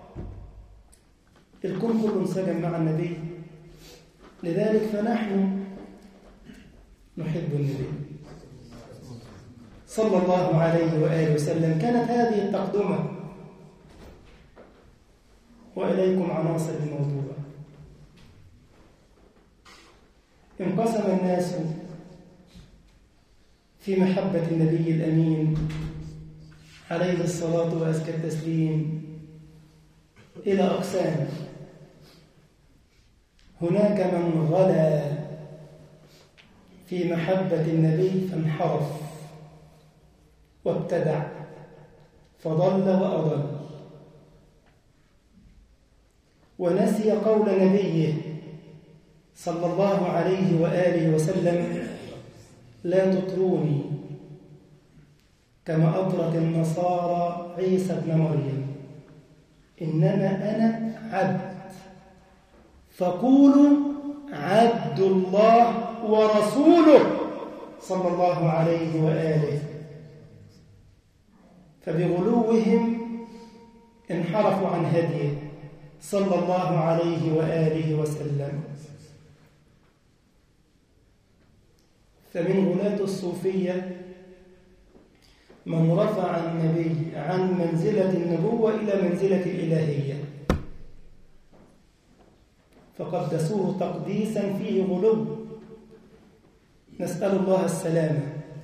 الكون كله انسجم مع النبي، لذلك فنحن نحب النبي صلى الله عليه وآله وسلم. كانت هذه التقدمة، وإليكم عناصر الموضوع. انقسم الناس في محبة النبي الأمين عليه الصلاة وأزكى التسليم إلى أقسام. هناك من غلا في محبة النبي فانحرف وابتدع فضل وأضل، ونسي قول نبيه صلى الله عليه وآله وسلم لا تطروني كما أطرت النصارى عيسى ابن مريم، إنما أنا عبد فقولوا عبد الله ورسوله صلى الله عليه وآله. فبغلوهم انحرفوا عن هديه صلى الله عليه وآله وسلم. فمن غلاة الصوفية من رفع النبي عن منزلة النبوة إلى منزلة الإلهية، فقدسوه تقديسا فيه غلو، نسأل الله السلامة.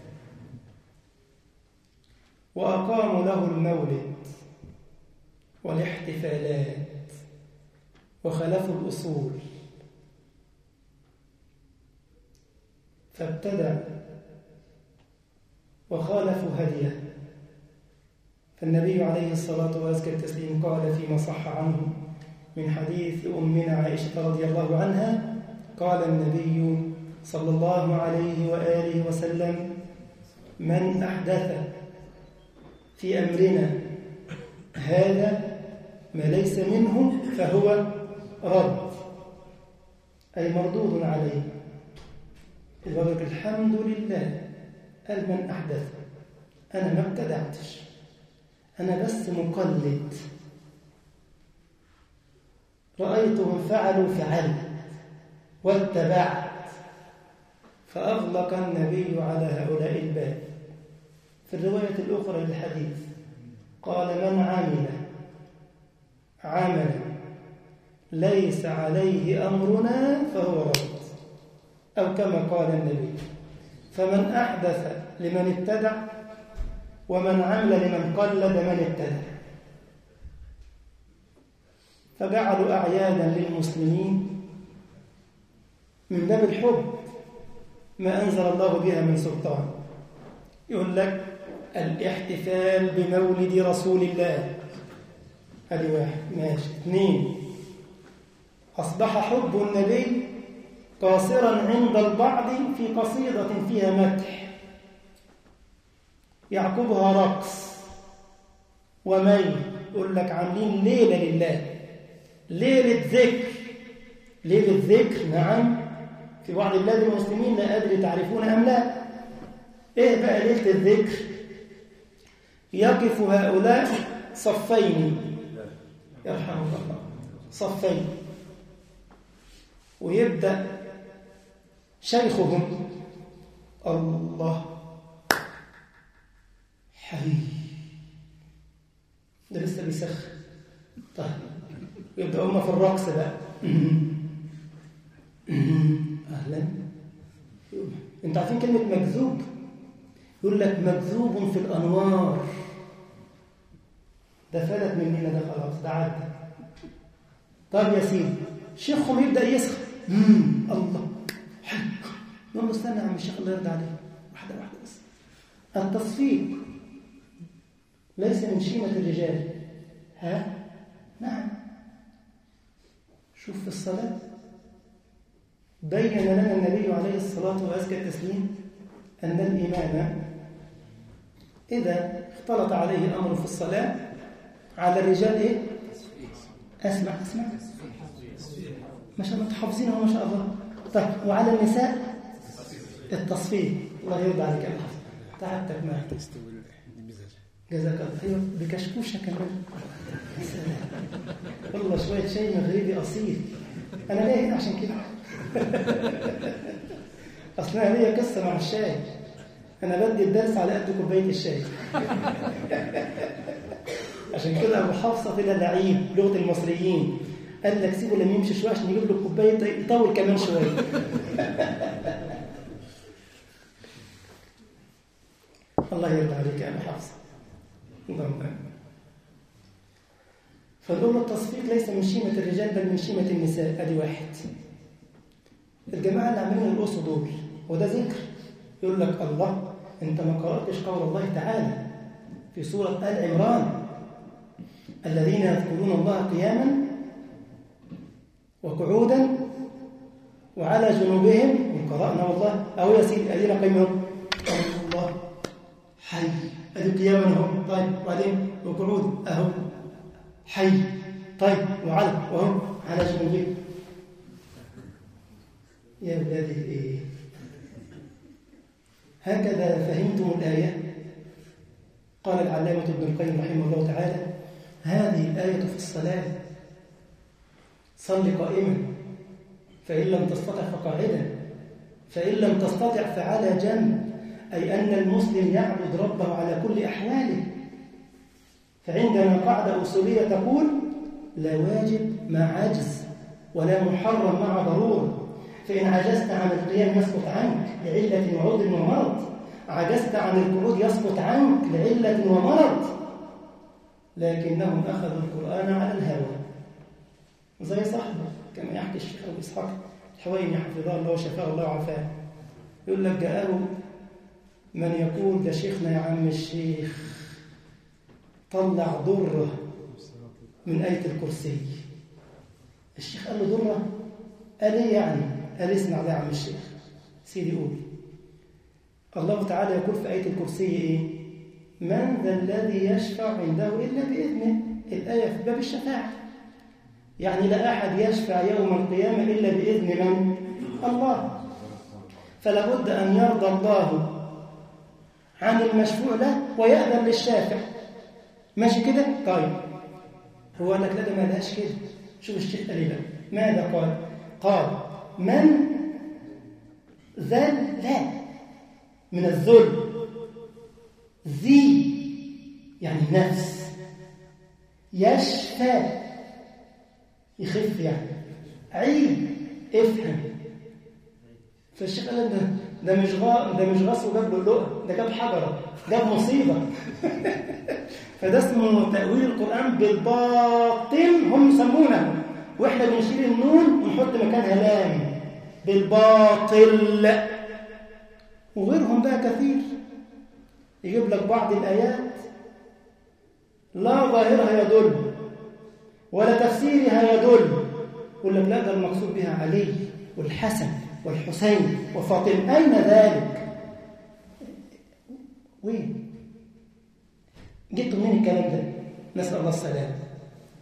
وأقاموا له المولد والاحتفالات وخلفوا الأصول، فابتدع وخالفوا هديه. فالنبي عليه الصلاة وأزكى التسليم قال فيما صح عنه من حديث أمنا عائشة رضي الله عنها، قال النبي صلى الله عليه وآله وسلم من أحدث في أمرنا هذا ما ليس منه فهو رد، أي مردود عليه. يقول الحمد لله قال من أحدث، أنا ما ابتدعتش، أنا بس مقلد، رأيتهم فعلوا فعلت واتبعت. فأغلق النبي على هؤلاء الباب. في الرواية الأخرى للحديث قال من عمل عملا ليس عليه أمرنا فهو رد، أو كما قال النبي. فمن أحدث لمن ابتدع، ومن عمل لمن قلد من ابتدع. فجعلوا أعيادا للمسلمين من باب الحب ما أنزل الله بها من سلطان. يقول لك الاحتفال بمولد رسول الله، هذه واحد ماشي. اثنين، أصبح حب النبي قاصرا عند البعض في قصيدة فيها مدح يعقبها رقص وميل. يقول لك عاملين ليلة لله، ليلة ذكر، ليلة ذكر نعم، في بعض بلاد المسلمين، لا أدري تعرفون أم لا. إيه بقى ليلة الذكر؟ يقف هؤلاء صفين، يرحمك الله، صفين، ويبدأ شيخهم الله حي، ده لسه بيسخن. طيب يبدأ هم في الرقص بقى. أهلا. انتوا عارفين كلمة مكذوب؟ يقول لك مكذوب في الأنوار. ده فلت مننا، ده خلاص، ده عدى. طب يا سيدي، شيخهم يبدأ يسخن. الله حي. نقول له استنى يا عم الشيخ الله يرضى عليك، واحدة واحدة بس. التصفيق ليس من شيمة الرجال. ها؟ نعم. شوف في الصلاة بين لنا النبي عليه الصلاة وأزكى التسليم أن الإمام إذا اختلط عليه أمر في الصلاة على الرجال إيه؟ أسمع أسمع ما شاء الله تحفظينه ما شاء الله. طيب وعلى النساء التصفيق. الله يرضى عليك يا حفظ، تعبتك معك، جزاك الله. ايوه بكشكوشه كمان. والله شويه شاي مغربي اصيل. انا ليه هنا عشان كده. اصل انا ليا قصه مع الشاي، انا بدي الدرس على قد كوبايه الشاي. عشان كده ابو حفصه طلع لعيب لغه المصريين، قال لك سيبه لما يمشي شويه عشان يجيب له كوبايه يطول كمان شويه. الله يرضى عليك يا ابو حفصه. فنقول التصفيق ليس من شيمة الرجال بل من شيمة النساء. ادي واحد. الجماعة اللي عاملين القصة دول وده ذكر، يقول لك الله انت ما قرأتش قول الله تعالى في سورة آل عمران الذين يذكرون الله قياما وقعودا وعلى جنوبهم، وقرأنا والله أو يا سيدي أدينا قيمهم الله حي، أدي قياما هم. طيب وبعدين وقعود أهو حي. طيب وعلى وهم على جنوبهم. يا بلادي إيه؟ هكذا فهمتم الآية؟ قال العلامة ابن القيم رحمه الله تعالى هذه الآية في الصلاة صل قائما، فإن لم تستطع فقاعدا، فإن لم تستطع فعلى جنب، أي أن المسلم يعبد ربه على كل أحواله. فعندنا قاعدة أصولية تقول لا واجب مع عجز ولا محرم مع ضرورة. فإن عجزت عن القيام يسقط عنك لعلة وعذر ومرض، عجزت عن القعود يسقط عنك لعلة ومرض. لكنهم أخذوا القرآن على الهوى زي صاحبه كما يحكي الشيخ أبو إسحاق الحويني حفظه الله وشفاه الله وعافاه. يقول لك جاءه من يقول ده شيخنا يا عم الشيخ طلع ضرة من آية الكرسي. الشيخ قال له ضرة؟ قال ايه يعني؟ قال اسمع ده يا عم الشيخ سيدي قول. الله تعالى يقول في آية الكرسي ايه؟ من ذا الذي يشفع عنده إلا بإذنه. الآية في باب الشفاعة، يعني لا أحد يشفع يوم القيامة إلا بإذن من؟ الله. فلا بد أن يرضى الله عن المشفوع له ويأذن للشافع. ماشي كده؟ طيب هو قال لك لا ده ما لهاش كده. شوف الشيخ قال لي ماذا قال؟ قال من ذل لا من الذل، ذي يعني نفس، يشفى يخف يعني، عيب افهم. فالشيخ قال ده ده مش غا ده مش غاص وجاب له اللقمه، ده جاب حجره، جاب مصيبه. فده اسمه تأويل القرآن بالباطل هم يسمونه، واحنا بنشيل النون ونحط مكانها لام. بالباطل. وغيرهم بقى كثير يجيب لك بعض الآيات لا ظاهرها يدل ولا تفسيرها يدل، يقول لك لا ده المقصود بها علي والحسن والحسين وفاطمة. أين ذلك؟ وين؟ جبتوا منين الكلام ده؟ نسأل الله السلامة.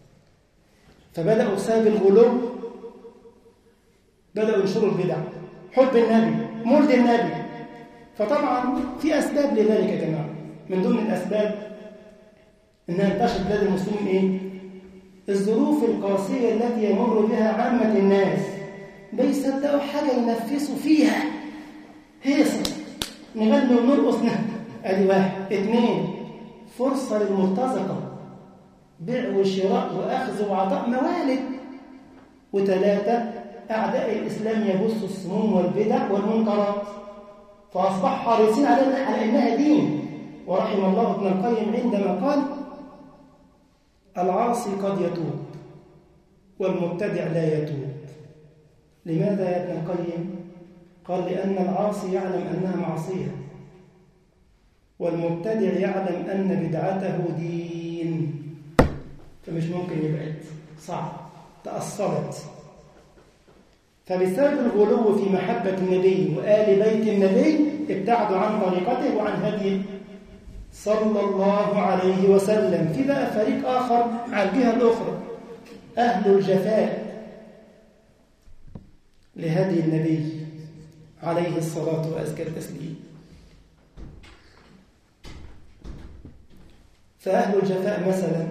فبدأوا ساب الغلو، بدأوا ينشروا البدع. حب النبي، مولد النبي. فطبعا في أسباب لذلك يا جماعة. من ضمن الأسباب أنها انتشر بلاد المسلمين إيه؟ الظروف القاسية التي يمر بها عامة الناس، بيصدقوا حاجة ينفسوا فيها هيصة، نغني ونرقص. أدي واحد. اثنين، فرصة للمرتزقة، بيع وشراء وأخذ وعطاء، موالد. وثلاثة، أعداء الإسلام يبثوا السموم والبدع والمنكرات، فأصبح حريصين على على أنها دين. ورحم الله ابن القيم عندما قال: العاصي قد يتوب والمبتدع لا يتوب. لماذا يا ابن القيم؟ قال: لأن العاصي يعلم أنها معصية، والمبتدع يعلم أن بدعته دين، فمش ممكن يبعد، صعب، تأصلت. فبسبب الغلو في محبة النبي وآل بيت النبي ابتعدوا عن طريقته وعن هديه صلى الله عليه وسلم. في بقى فريق آخر على الجهة الأخرى، أهل الجفاء لهدي النبي عليه الصلاة وأزكى التسليم. فأهل الجفاء مثلا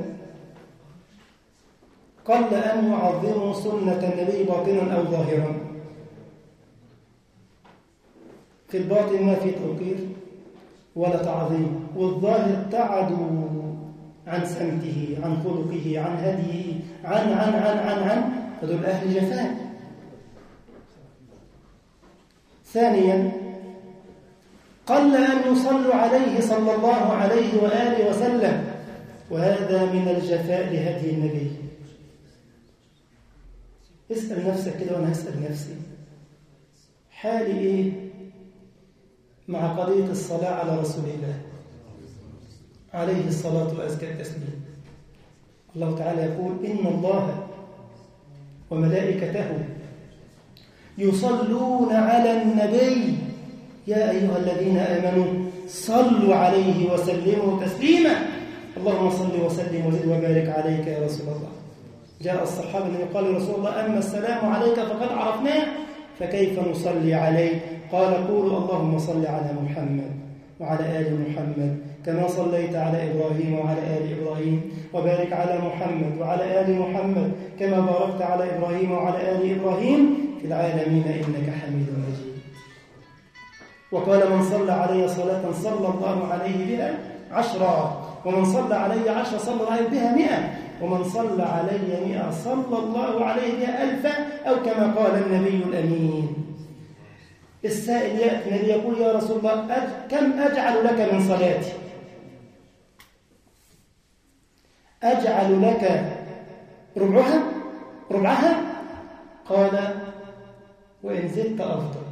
قل أن يعظموا سنة النبي باطنا أو ظاهرا. في الباطن ما في توقير ولا تعظيم، والظاهر تعدوا عن سمته، عن خلقه، عن هديه، عن عن عن عن عن فدول أهل جفاء. ثانيا، قل أن يصلوا عليه صلى الله عليه وآله وسلم، وهذا من الجفاء لهدي النبي. اسأل نفسك كده وأنا هسأل نفسي، حالي إيه مع قضية الصلاة على رسول الله عليه الصلاة وأزكى التسليم؟ الله تعالى يقول: إن الله وملائكته يصلون على النبي يا أيها الذين آمنوا صلوا عليه وسلموا تسليما. اللهم صل وسلم وزد وبارك عليك يا رسول الله. جاء الصحابة الذي قال لرسول الله: أما السلام عليك فقد عرفناه فكيف نصلي عليه؟ قال: قولوا اللهم صل على محمد وعلى آل محمد كما صليت على إبراهيم وعلى آل إبراهيم، وبارك على محمد وعلى آل محمد كما باركت على إبراهيم وعلى آل إبراهيم في العالمين إنك حميد مجيد. وقال: من صلى علي صلاة صلى الله عليه بها عشرا، ومن صلى علي عشرا صلى الله عليه بها مئة، ومن صلى علي مئة صلى الله عليه بها ألفا، أو كما قال النبي الأمين. السائل يأتي النبي يقول: يا رسول الله أج... كم أجعل لك من صلاتي؟ أجعل لك ربعها ربعها قال: وإن زدت أفضل.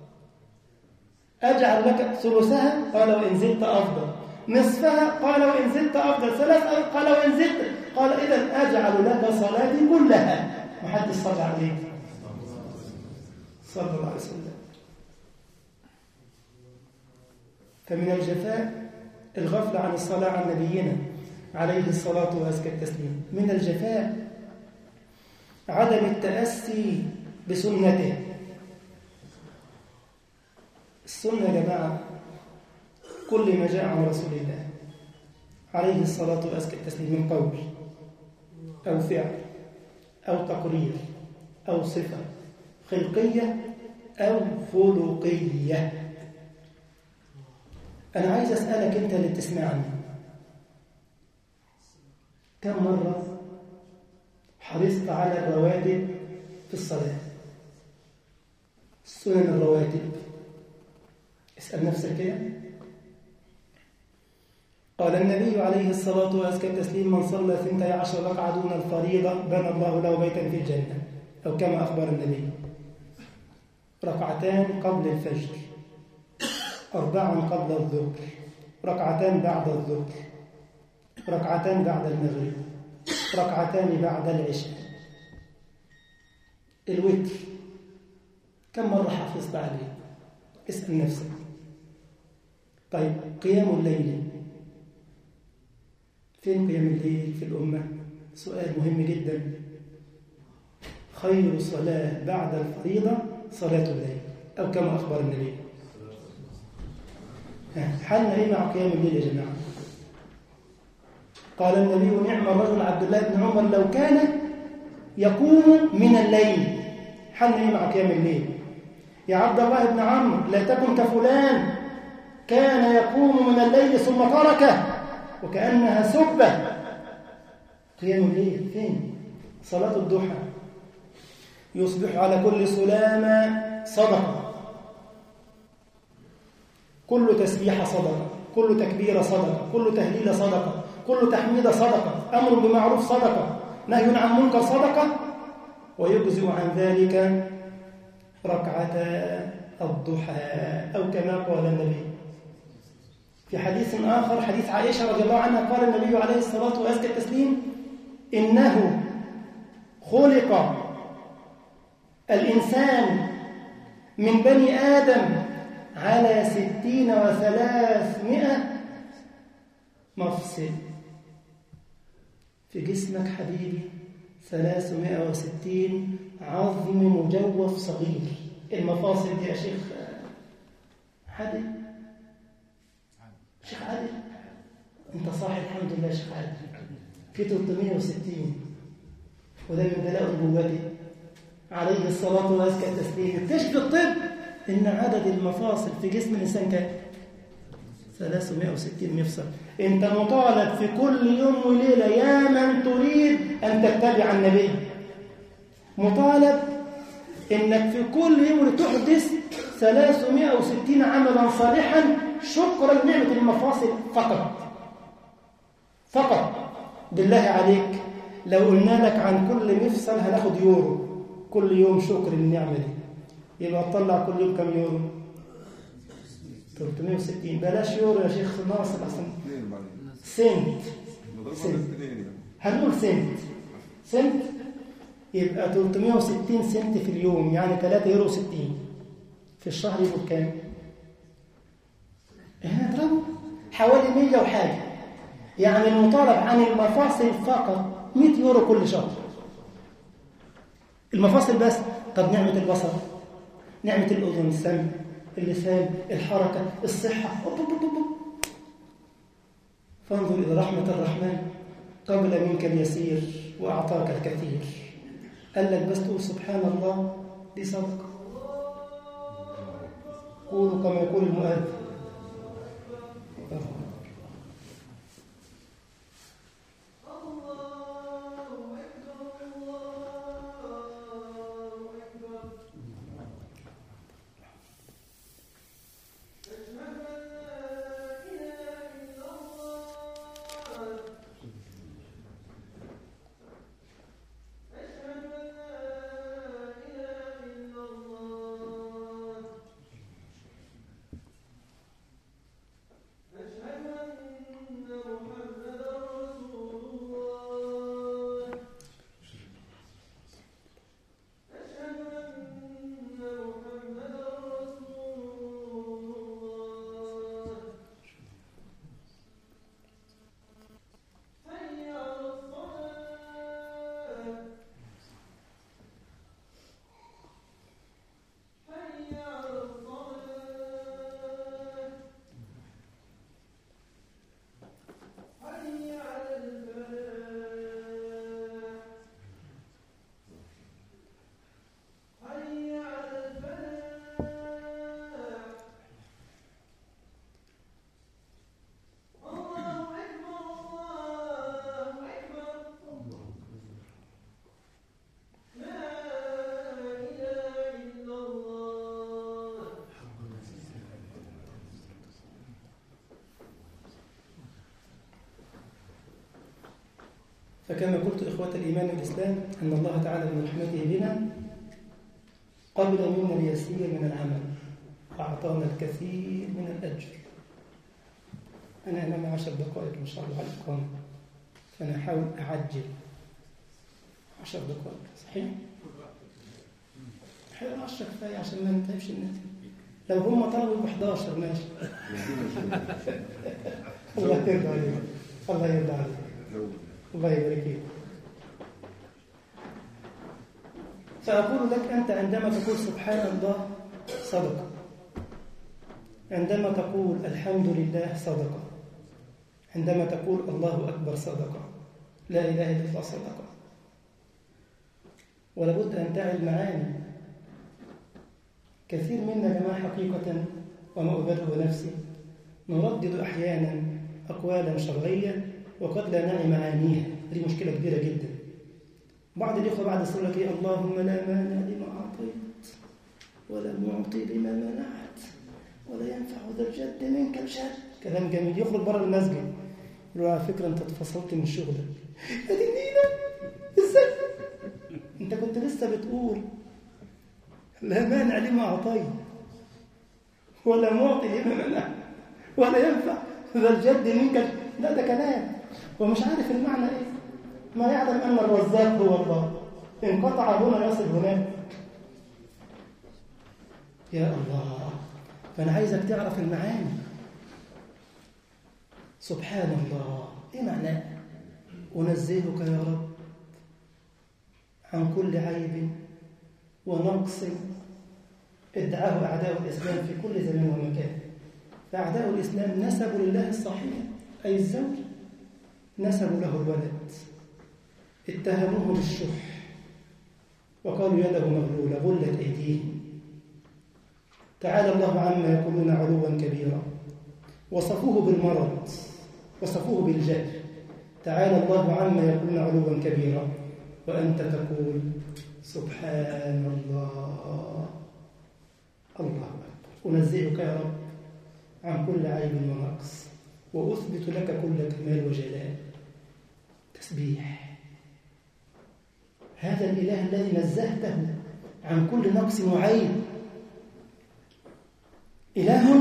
أجعل لك ثلثها قال: وإن زدت أفضل. نصفها قال: وإن زدت أفضل. ثلاثة قال: وإن زدت. قال: إذن أجعل لك صلاتي كلها. محدش صلى عليه صلى الله عليه وسلم. فمن الجفاء الغفلة عن الصلاة على نبينا عليه الصلاة وأزكى التسليم. من الجفاء عدم التأسي بسنته. السنة يا جماعة كل ما جاء عن رسول الله عليه الصلاة وأزكى التسليم من قول أو فعل أو تقرير أو صفة خلقية أو خلقية. أنا عايز أسألك أنت اللي بتسمعني، كم مرة حرصت على الرواتب في الصلاة؟ السنن الرواتب، اسأل نفسك كده. قال النبي عليه الصلاة وأزكى التسليم: من صلى اثنتي عشر ركعة دون الفريضة بنى الله له بيتا في الجنة، أو كما أخبر النبي. ركعتان قبل الفجر، أربعا قبل الظهر، ركعتان بعد الظهر، ركعتان بعد المغرب، ركعتان بعد العشاء. الوتر كم مرة حافظت عليه؟ اسأل نفسك. طيب قيام الليل، فين قيام الليل في الأمة؟ سؤال مهم جدا. خير صلاة بعد الفريضة صلاة الليل. أو كما أخبر النبي. حالنا إيه مع قيام الليل يا جماعة؟ قال النبي نعم الرجل عبد الله بن عمر لو كان يقوم من الليل. حالنا إيه مع قيام الليل؟ يا عبد الله بن عمرو لا تكن كفلان كان يقوم من الليل ثم تركه وكأنها سبة. قيام الليل فين؟ صلاة الضحى. يصبح على كل سلامة صدقة، كل تسبيحة صدقة، كل تكبيرة صدقة، كل تهليل صدقة، كل تحميد صدقة، أمر بمعروف صدقة، نهي عن منكر صدقة. ويجزئ عن ذلك ركعتا الضحى أو كما قال النبي. في حديث آخر حديث عائشة رضي الله عنها قال النبي عليه الصلاة وأزكى التسليم إنه خلق الإنسان من بني آدم على ستين وثلاثمائة مفصل. في جسمك حبيبي ثلاثمائة وستين عظم مجوف صغير. المفاصل دي يا شيخ عادل، شيخ عادل انت صاحي الحمد لله. شيخ عادل في ثلاثمائة وستين وده من بلاء نبوته عليه الصلاة وأزكى التسليم. اكتشف الطب إن عدد المفاصل في جسم الإنسان كام؟ ثلاثمائة وستين مفصل. أنت مطالب في كل يوم وليلة يا من تريد أن تتبع النبي، مطالب إنك في كل يوم تحدث ثلاثمائة وستين عملا صالحا شكرا لنعمة المفاصل فقط فقط. بالله عليك لو قلنا لك عن كل مفصل هناخد يورو كل يوم شكر النعمة دي، يبقى تطلع كل يوم كم يورو؟ ثلاثمائة وستين. بلاش يورو يا شيخ ناصر أحسن. سنت سنت هنقول سنت سنت يبقى ثلاثمائة وستين سنت في اليوم، يعني ثلاثة يورو ستين في الشهر يبقى بكام؟ هنا اضربوا حوالي مية وحاجة. يعني المطالب عن المفاصل فقط مئة يورو كل شهر. المفاصل بس. طب نعمة البصر، نعمة الأذن، السمع، اللسان، الحركة، الصحة. فانظر إلى رحمة الرحمن قبل منك اليسير وأعطاك الكثير. قال لك بس تقول سبحان الله دي صدقة. قولوا كما يقول المؤذن. فكما قلت إخوة الإيمان والإسلام أن الله تعالى من رحمته بنا قبل منا اليسير من العمل وأعطانا الكثير من الأجر. أنا أنام عشر دقائق إن شاء الله على الإقامة، فأنا أحاول أعجل عشر دقائق. صحيح؟ أحاول عشر كفاية عشان ما نتعبش الناس. لو هم طلبوا بإحداشر ماشي. الله يرضى عليك. الله يرضى عليك. الله يبارك فيك. فأقول لك أنت عندما تقول سبحان الله صدقة. عندما تقول الحمد لله صدقة. عندما تقول الله أكبر صدقة. لا إله إلا الله صدقة. ولابد أن تعي المعاني. كثير منا يا جماعة حقيقة وما أبرئ نفسي نردد أحيانا أقوالا شرعية وقد لا نعي معانيها. دي مشكلة كبيرة جدا. بعض الإخوة بعد يقول لك إيه اللهم لا مانع لما أعطيت ولا معطي لما منعت ولا ينفع ذا الجد منك الجد. كلام جميل. يخرج بره المسجد يقول على فكرة أنت اتفصلت من شغلك. يا دي النيلة إزاي؟ أنت كنت لسه بتقول لا مانع لما أعطيت ولا معطي لما منعت ولا ينفع ذا الجد منك. لا ده كلام ومش عارف المعنى إيه. ما يعلم أن الرزاق هو الله. إن قطع هنا يصل هناك. يا الله. فأنا عايزك تعرف المعاني. سبحان الله. إيه معناه؟ أنزهك يا رب عن كل عيب ونقص ادعاه أعداء الإسلام في كل زمان ومكان. فأعداء الإسلام نسبوا لله الصحيح أي الزوج، نسبوا له الولد، اتهموه بالشح وقالوا يده مغلولة غلت أيديهم. تعالى الله عما يقولون علوا كبيرا. وصفوه بالمرض وصفوه بالجهل. تعالى الله عما يقولون علوا كبيرا وأنت تقول سبحان الله. الله أكبر. أنزهك يا رب عن كل عيب ونقص وأثبت لك كل كمال وجلال. تسبيح. هذا الإله الذي نزهته عن كل نقص وعيب إله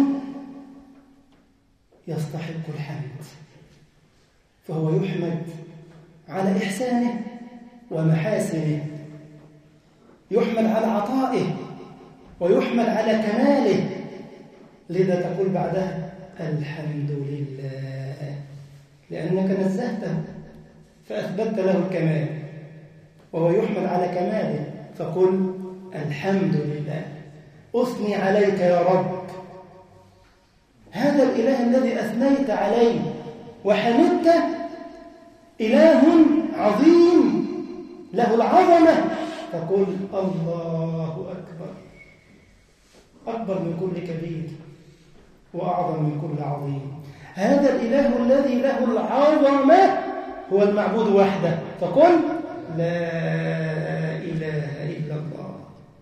يستحق الحمد. فهو يحمد على إحسانه ومحاسنه. يحمد على عطائه ويحمد على كماله. لذا تقول بعدها الحمد لله لأنك نزهته فأثبتت له الكمال وهو يحمد على كماله. فقل الحمد لله. أثني عليك يا رب. هذا الإله الذي أثنيت عليه وحمدته إله عظيم له العظمة. فقل الله أكبر. أكبر من كل كبير وأعظم من كل عظيم. هذا الإله الذي له العظمة هو المعبود وحده. فقل لا إله إلا الله.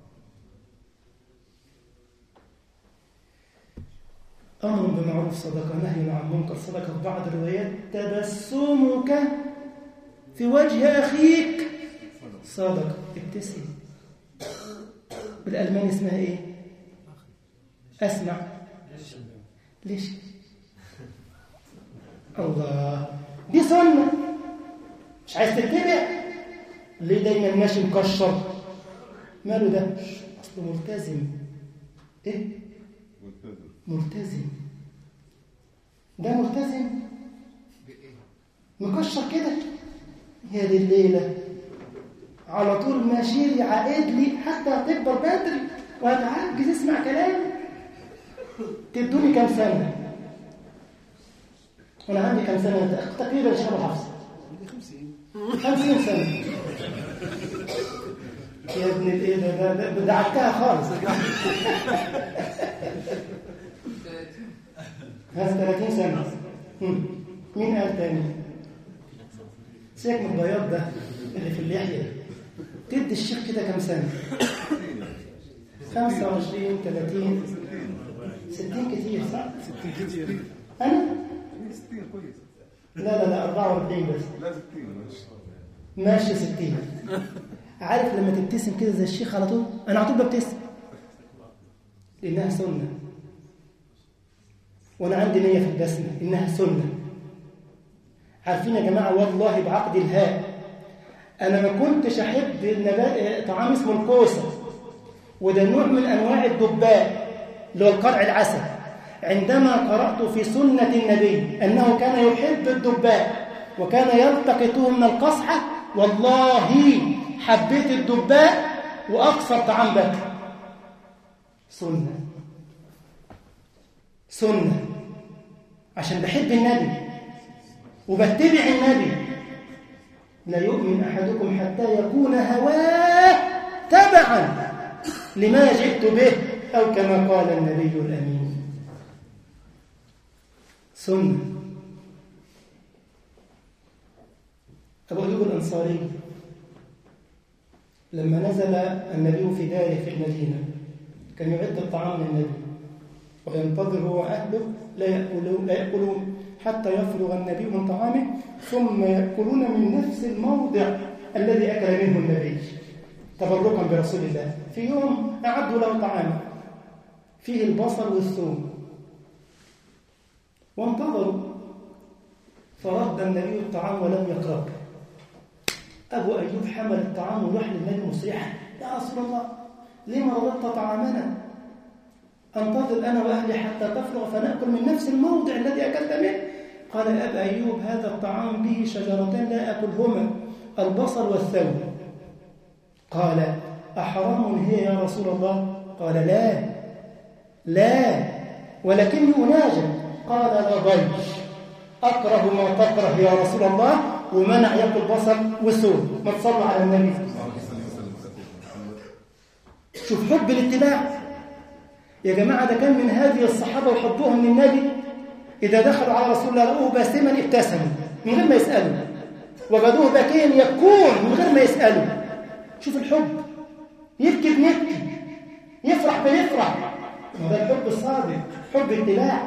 أمر بمعروف صدقة، نهي عن منكر صدقة. في بعض الروايات تبسمك في وجه أخيك صدقة. ابتسم. بالألماني اسمها إيه؟ أسمع. ليش؟ الله. دي سنة مش عايز تتبع. ليه دايما ماشي مكشر؟ ماله ده؟ أصله ملتزم. إيه؟ ملتزم. ده ملتزم مكشر كده. يا دي الليلة على طول ماشي لي عائد لي حتى هتكبر بدري وهتعجز. اسمع كلام. تدوني كام سنة؟ أنا عندي كام سنة تقريبا شهر حفص؟ خمسين سنة. يا ابن الايه ده ده ده دعكتها خالص. هذا ثلاثين سنة. مين قال تاني؟ سيبك من البياض ده اللي في اللحية. تدي الشيخ كده كام سنة؟ خمسة وعشرين ثلاثين ستين كتير صح؟ ستين كتير. أنا؟ ستين كويس. لا لا لا أربعة وأربعين بس. لا ستين ماشي. ماشي ستين. عارف لما تبتسم كده زي الشيخ على طول؟ أنا على طول ببتسم لأنها سنة. وأنا عندي نية في البسمة إنها سنة. عارفين يا جماعة والله بعقد الهاء أنا ما كنتش أحب النبات طعام اسمه الكوسة، وده نوع من أنواع الدباء اللي هو القرع العسل. عندما قرأت في سنة النبي أنه كان يحب الدباء وكان يلتقطه من القصحة، والله حبيت الدباء وأكثر طعام بكر. سنة سنة عشان بحب النبي وبتبع النبي. لا يؤمن أحدكم حتى يكون هواه تبعا لما جئت به أو كما قال النبي الأمين. سنة. أبو أيوب الأنصاري لما نزل النبي في داره في المدينة كان يعد الطعام للنبي وينتظر هو وأهله لا يأكلون, لا يأكلون حتى يفرغ النبي من طعامه ثم يأكلون من نفس الموضع الذي أكل منه النبي تبركا برسول الله. في يوم أعدوا له طعاما فيه البصل والثوم وانتظروا فرد النبي الطعام ولم يقرب. أبو أيوب حمل الطعام وراح للنبي مسرعا: يا رسول الله لما رددت طعامنا؟ أنتظر أنا وأهلي حتى تفرغ فنأكل من نفس الموضع الذي أكلت منه. قال أبا أيوب: هذا الطعام به شجرتان لا أكلهما، البصل والثوم. قال: أحرام هي يا رسول الله؟ قال: لا لا ولكني أناجم. قال: لا ضيش، أكره ما تكره يا رسول الله، ومنع يأكل بصل وثوم. ما تصلوا على النبي. شوف حب الاتباع يا جماعة، ده كان من هذه الصحابة وحبهم للنبي. إذا دخلوا على رسول الله لقوه باسما ابتسموا من غير ما يسألوا، وجدوه باكيا يبكون من غير ما يسألوا. شوف الحب، يبكي بنبكي، يفرح بنفرح. ده الحب الصادق، حب اتباع.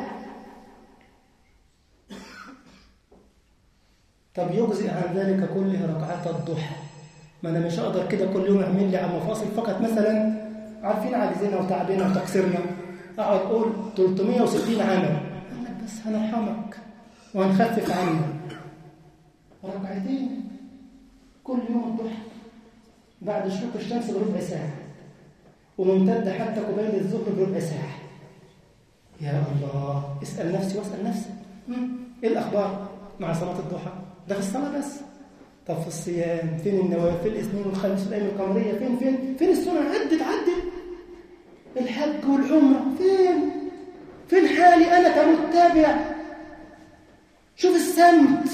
طب يجزئ عن ذلك كله ركعات الضحى. ما أنا مش أقدر كده كل يوم أعمل لي على مفاصل فقط، مثلا عارفين عاجزيننا وتعبنا وتقصيرنا، أقعد أقول ثلاثمائة وستين عمل، بس هنرحمك وهنخفف عنك. ركعتين كل يوم الضحى بعد شروق الشمس بربع ساعة، وممتدة حتى قبيل الظهر بربع ساعة. يا الله، اسأل نفسي واسأل نفسي، إيه الأخبار مع صلاة الضحى؟ ده في الصلاة بس. طب في الصيام فين النوافل؟ الاثنين والخميس والأيام القمرية فين فين فين السنة؟ عدت عدت. الحج والعمرة فين فين حالي أنا كمتابع؟ شوف السمت.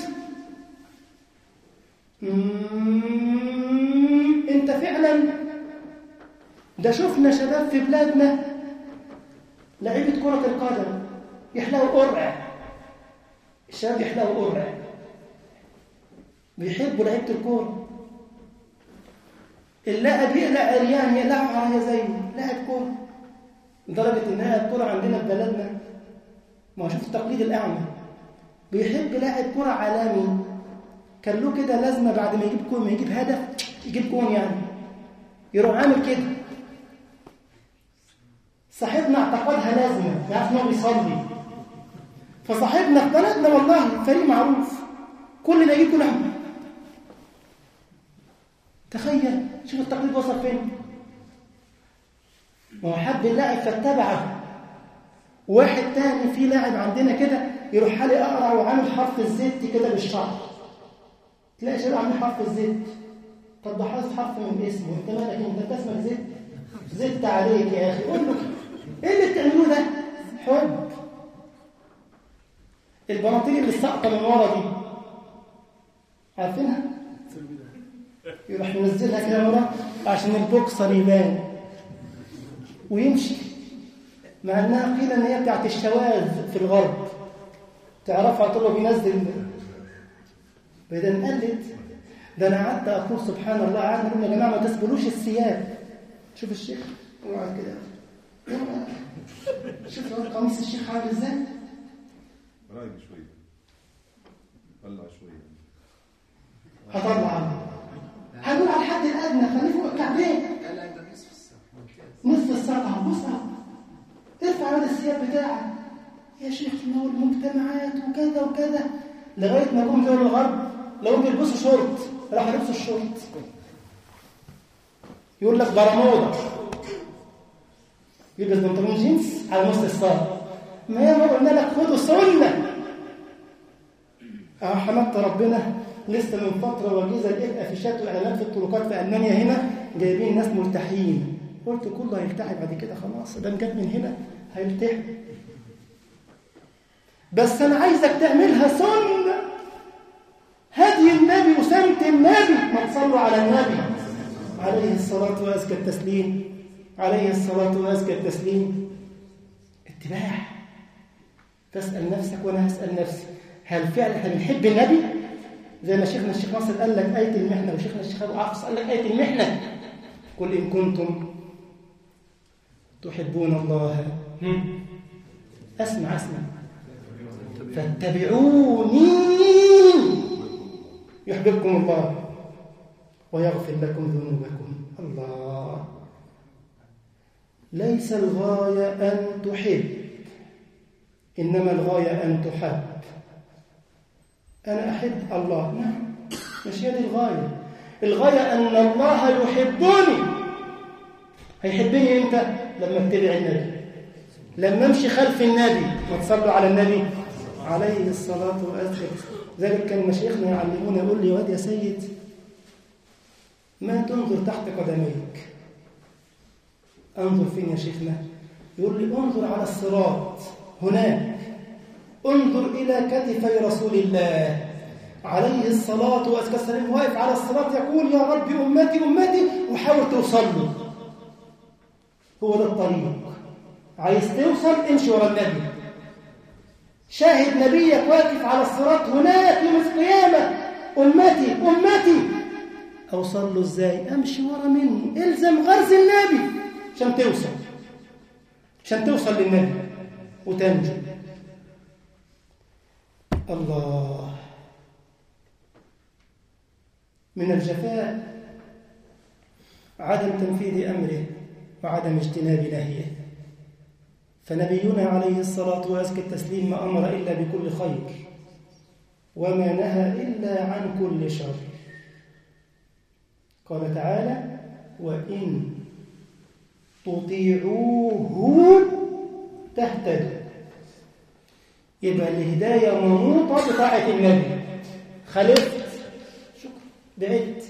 أنت فعلا ده شفنا شباب في بلادنا لعيبة كرة القدم يحلوا قرع، الشباب يحلوا قرع، بيحبوا لعيبة الكورة. اللاعب يقلع عريان يلعب على زيه لاعب كورة، لدرجة إن الكورة عندنا في بلدنا، ما شوف التقليد الأعمى، بيحب لاعب كورة عالمي كان له كده لازمة بعد ما يجيب كون، ما يجيب هدف يجيب كون يعني، يروح عامل كده. صاحبنا اعتقدها لازمة، يعرف إنه بيصلي، فصاحبنا في بلدنا والله فريق معروف كل اللي يجيب كل عمل. تخيل، شوف التقليد وصل فين. ما هو حب اللاعب فاتبعه. واحد تاني في لاعب عندنا كده يروح حالي اقرع وعامل حرف الزد كده بالشعر، تلاقي شباب عامل حرف الزد. طب ده حرف حرف من اسمه، انت مالك؟ انت اسمك زد زدت عليك يا اخي. قول له ايه اللي بتعملوه ده؟ حب. البناطيل اللي ساقطه من ورا دي عارفينها؟ يروح ينزلها كده ورا عشان البوكسر يبان ويمشي، مع انها قيل ان هي بتاعت الشواذ في الغرب، تعرفها طول بينزل. واذا نقلد ده انا قعدت اقول سبحان الله، قعدنا نقول يا جماعه ما تسبلوش الثياب. شوف الشيخ يقعد كده، شوف قميص الشيخ عامل ازاي، رايق شويه، طلع شويه، هطلع هنقول على الحد الادنى خليه فوق الكعبين. لا لا ده نصف الساعه، نصف الساعه بص ارفع هذا الثياب بتاعك يا شيخ، ما هو المجتمعات وكذا وكذا، لغايه ما جم دول الغرب لو بيلبسوا شورت راح يلبسوا الشورت، يقول لك برمودا، يلبس بنطلون جينز على نص الساق. ما ياما قلنا لك خدوا سنه. اه حمدت ربنا لسه من فتره وجيزه لقيت افيشات واعلانات في الطرقات في المانيا هنا جايبين ناس مرتاحين قلت كله هيلتحي بعد كده خلاص، ده جت من هنا هيلتحي. بس أنا عايزك تعملها سنة، هدي النبي وسنة النبي. ما تصلوا على النبي عليه الصلاة وأزكى التسليم، عليه الصلاة وأزكى التسليم. اتباع. تسأل نفسك وأنا هسأل نفسي، هل فعلا احنا بنحب النبي؟ زي ما شيخنا الشيخ ناصر قال لك آية المحنة، وشيخنا الشيخ أبو عاصم قال لك آية المحنة، قل إن كنتم تحبون الله أسمع أسمع فاتبعوني يحببكم الله ويغفر لكم ذنوبكم. الله. ليس الغاية أن تحب، إنما الغاية أن تحب. أنا أحب الله، نعم، مش هي دي الغاية. الغاية أن الله يحبني. هيحبني إمتى؟ لما اتبع النبي، لما امشي خلف النبي. ما تصلوا على النبي عليه الصلاة والسلام. ذلك كان مشايخنا يعلمونا، يقول لي واد يا سيد ما تنظر تحت قدميك. انظر فين يا شيخنا؟ يقول لي انظر على الصراط هناك، انظر إلى كتفي رسول الله عليه الصلاة والسلام واقف على الصراط يقول يا رب أمتي أمتي، وحاول توصل له. هو ده الطريق. عايز توصل امشي ورا النبي. شاهد نبيك واقف على الصراط هناك يوم القيامة، أمتي أمتي. أوصل له إزاي؟ أمشي ورا منه، إلزم غرز النبي عشان توصل، عشان توصل للنبي وتنجو. الله. من الجفاء عدم تنفيذ أمره وعدم اجتناب نهيه. فنبينا عليه الصلاة وأزكى التسليم ما أمر إلا بكل خير وما نهى إلا عن كل شر. قال تعالى وإن تطيعوه تهتدوا. يبقى الهداية منوطة بطاعة النبي. خالفت شكرا بعدت.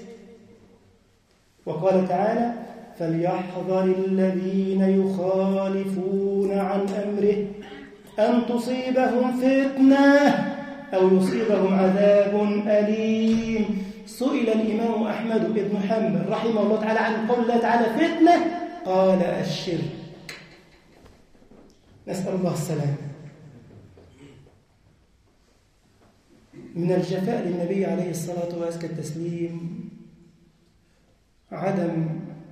وقال تعالى فليحذر الذين يخالفون عن أمره أن تصيبهم فتنة أو يصيبهم عذاب أليم. سئل الإمام أحمد بن حنبل رحمه الله تعالى عن قول الله تعالى فتنة، قال الشرك. نسأل الله السلامة. من الجفاء للنبي عليه الصلاة وأزكى التسليم عدم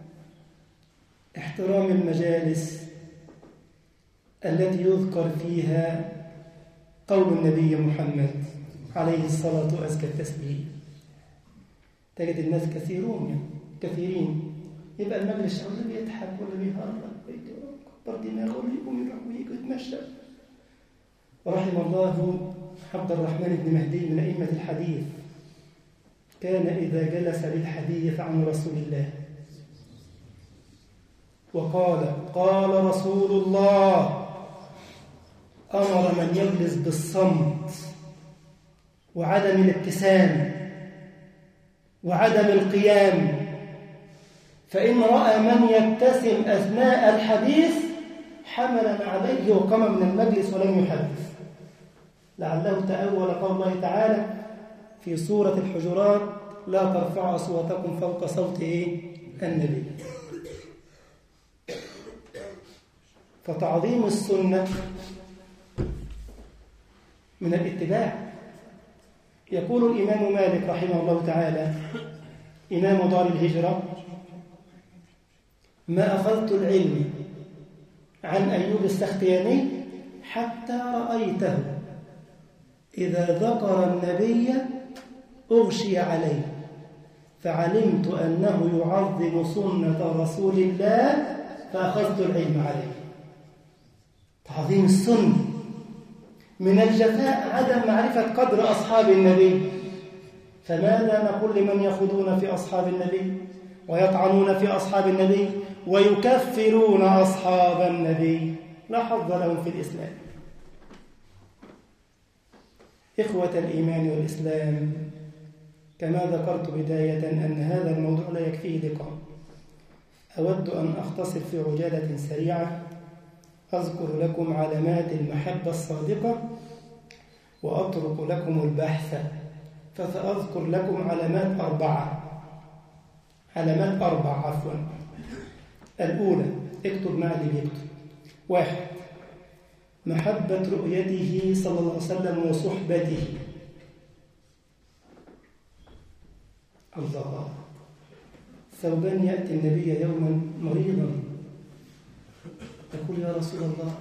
احترام المجالس التي يذكر فيها قول النبي محمد عليه الصلاة وأزكى التسليم. تجد الناس كثيرون كثيرين يبقى المجلس اللي بيضحك واللي بيهرب ويكبر دماغه واللي يقوم يروح ويجي يتمشى. ورحم الله عبد الرحمن بن مهدي من أئمة الحديث، كان إذا جلس للحديث عن رسول الله وقال قال رسول الله أمر من يجلس بالصمت وعدم الابتسام وعدم القيام، فإن رأى من يبتسم أثناء الحديث حمل عليه وقام من المجلس ولم يحدث. لعله تأول قول الله تعالى في سورة الحجرات لا ترفعوا أصواتكم فوق صوت إيه؟ النبي. فتعظيم السنة من الاتباع. يقول الإمام مالك رحمه الله تعالى إمام دار الهجرة ما أخذت العلم عن أيوب السختياني حتى رأيته إذا ذكر النبي أغشي عليه فعلمت أنه يعظم سنة رسول الله فأخذت العلم عليه. تعظيم السنة. من الجفاء عدم معرفة قدر أصحاب النبي. فماذا نقول لمن يخوضون في أصحاب النبي ويطعنون في أصحاب النبي ويكفرون أصحاب النبي؟ لا حظ لهم في الإسلام. إخوة الإيمان والإسلام، كما ذكرت بداية أن هذا الموضوع لا يكفيه لقاء. أود أن أختصر في عجالة سريعة أذكر لكم علامات المحبة الصادقة وأترك لكم البحث، فسأذكر لكم علامات أربعة علامات أربع عفوا. الأولى، اكتب مع اللي بيكتب. واحد، محبة رؤيته صلى الله عليه وسلم وصحبته. الله، ثوبان يأتي النبي يوما مريضا يقول يا رسول الله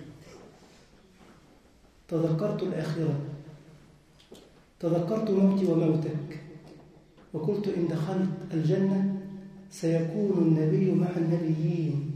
تذكرت الآخرة، تذكرت موتي وموتك، وقلت إن دخلت الجنة سيكون النبي مع النبيين،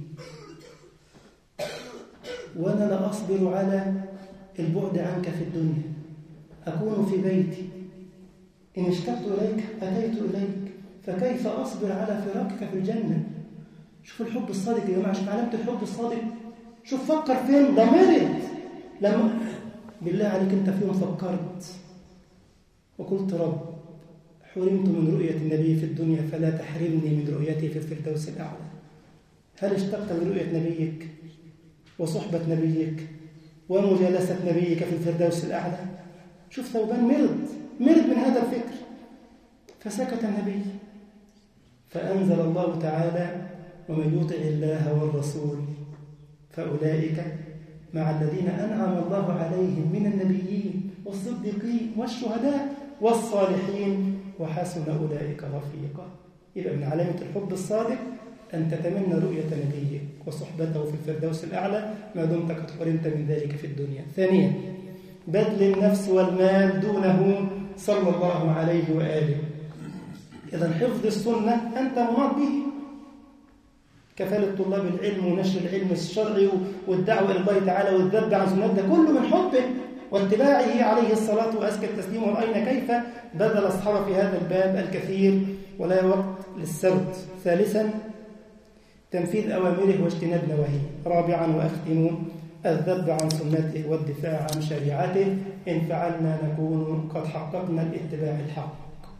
وأنا لا أصبر على البعد عنك في الدنيا، أكون في بيتي، إن اشتقت إليك أتيت إليك، فكيف أصبر على فراقك في الجنة؟ شوف الحب الصادق يا جماعة، شوف علامة الحب الصادق، شوف فكر فين ده مرض. لما بالله عليك أنت فيهم فكرت وقلت رب حرمت من رؤية النبي في الدنيا فلا تحرمني من رؤيته في الفردوس الأعلى. هل اشتقت لرؤية نبيك وصحبة نبيك ومجالسة نبيك في الفردوس الأعلى؟ شوف ثوبان مرض مرض من هذا الفكر، فسكت النبي، فأنزل الله تعالى ومن يطع الله والرسول فأولئك مع الذين أنعم الله عليهم من النبيين والصديقين والشهداء والصالحين وحسن أولئك رفيقا. يبقى من علامة الحب الصادق أن تتمنى رؤية نبيك وصحبته في الفردوس الأعلى ما دمت قد حرمت من ذلك في الدنيا. ثانيا، بذل النفس والمال دونه صلى الله عليه وآله. إذن حفظ السنة أنت مناط به، كفالة طلاب العلم ونشر العلم الشرعي والدعوة إلى الله تعالى والذب عن سنته، ده كله من حبه واتباعه عليه الصلاة وأزكى التسليم. ورأينا كيف بذل أصحابه في هذا الباب الكثير ولا وقت للسرد. ثالثا، تنفيذ أوامره واجتناب نواهيه. رابعا وأختم، الذب عن سنته والدفاع عن شريعته. إن فعلنا نكون قد حققنا الاتباع الحق.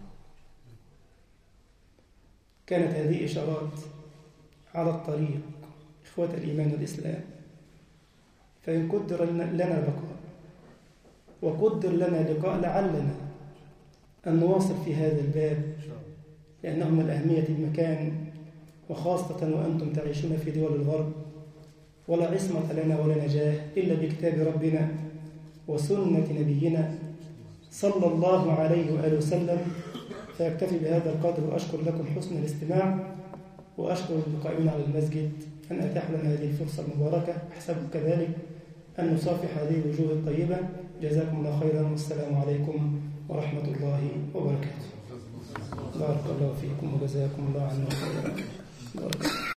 كانت هذه إشارات على الطريق إخوة الإيمان والإسلام، فإن قدر لنا بقاء وقدر لنا لقاء لعلنا أن نواصل في هذا الباب، لأنه من الأهمية بمكان، وخاصة وأنتم تعيشون في دول الغرب، ولا عصمة لنا ولا نجاة إلا بكتاب ربنا وسنة نبينا صلى الله عليه وآله وسلم. فيكتفي بهذا القدر، وأشكر لكم حسن الاستماع، وأشكر القائمين على المسجد أن أتاح لنا هذه الفرصة المباركة. أحسب كذلك أن نصافح هذه الوجوه الطيبة. جزاكم الله خيرا، والسلام عليكم ورحمة الله وبركاته. بارك الله فيكم وجزاكم الله عنا خيرا.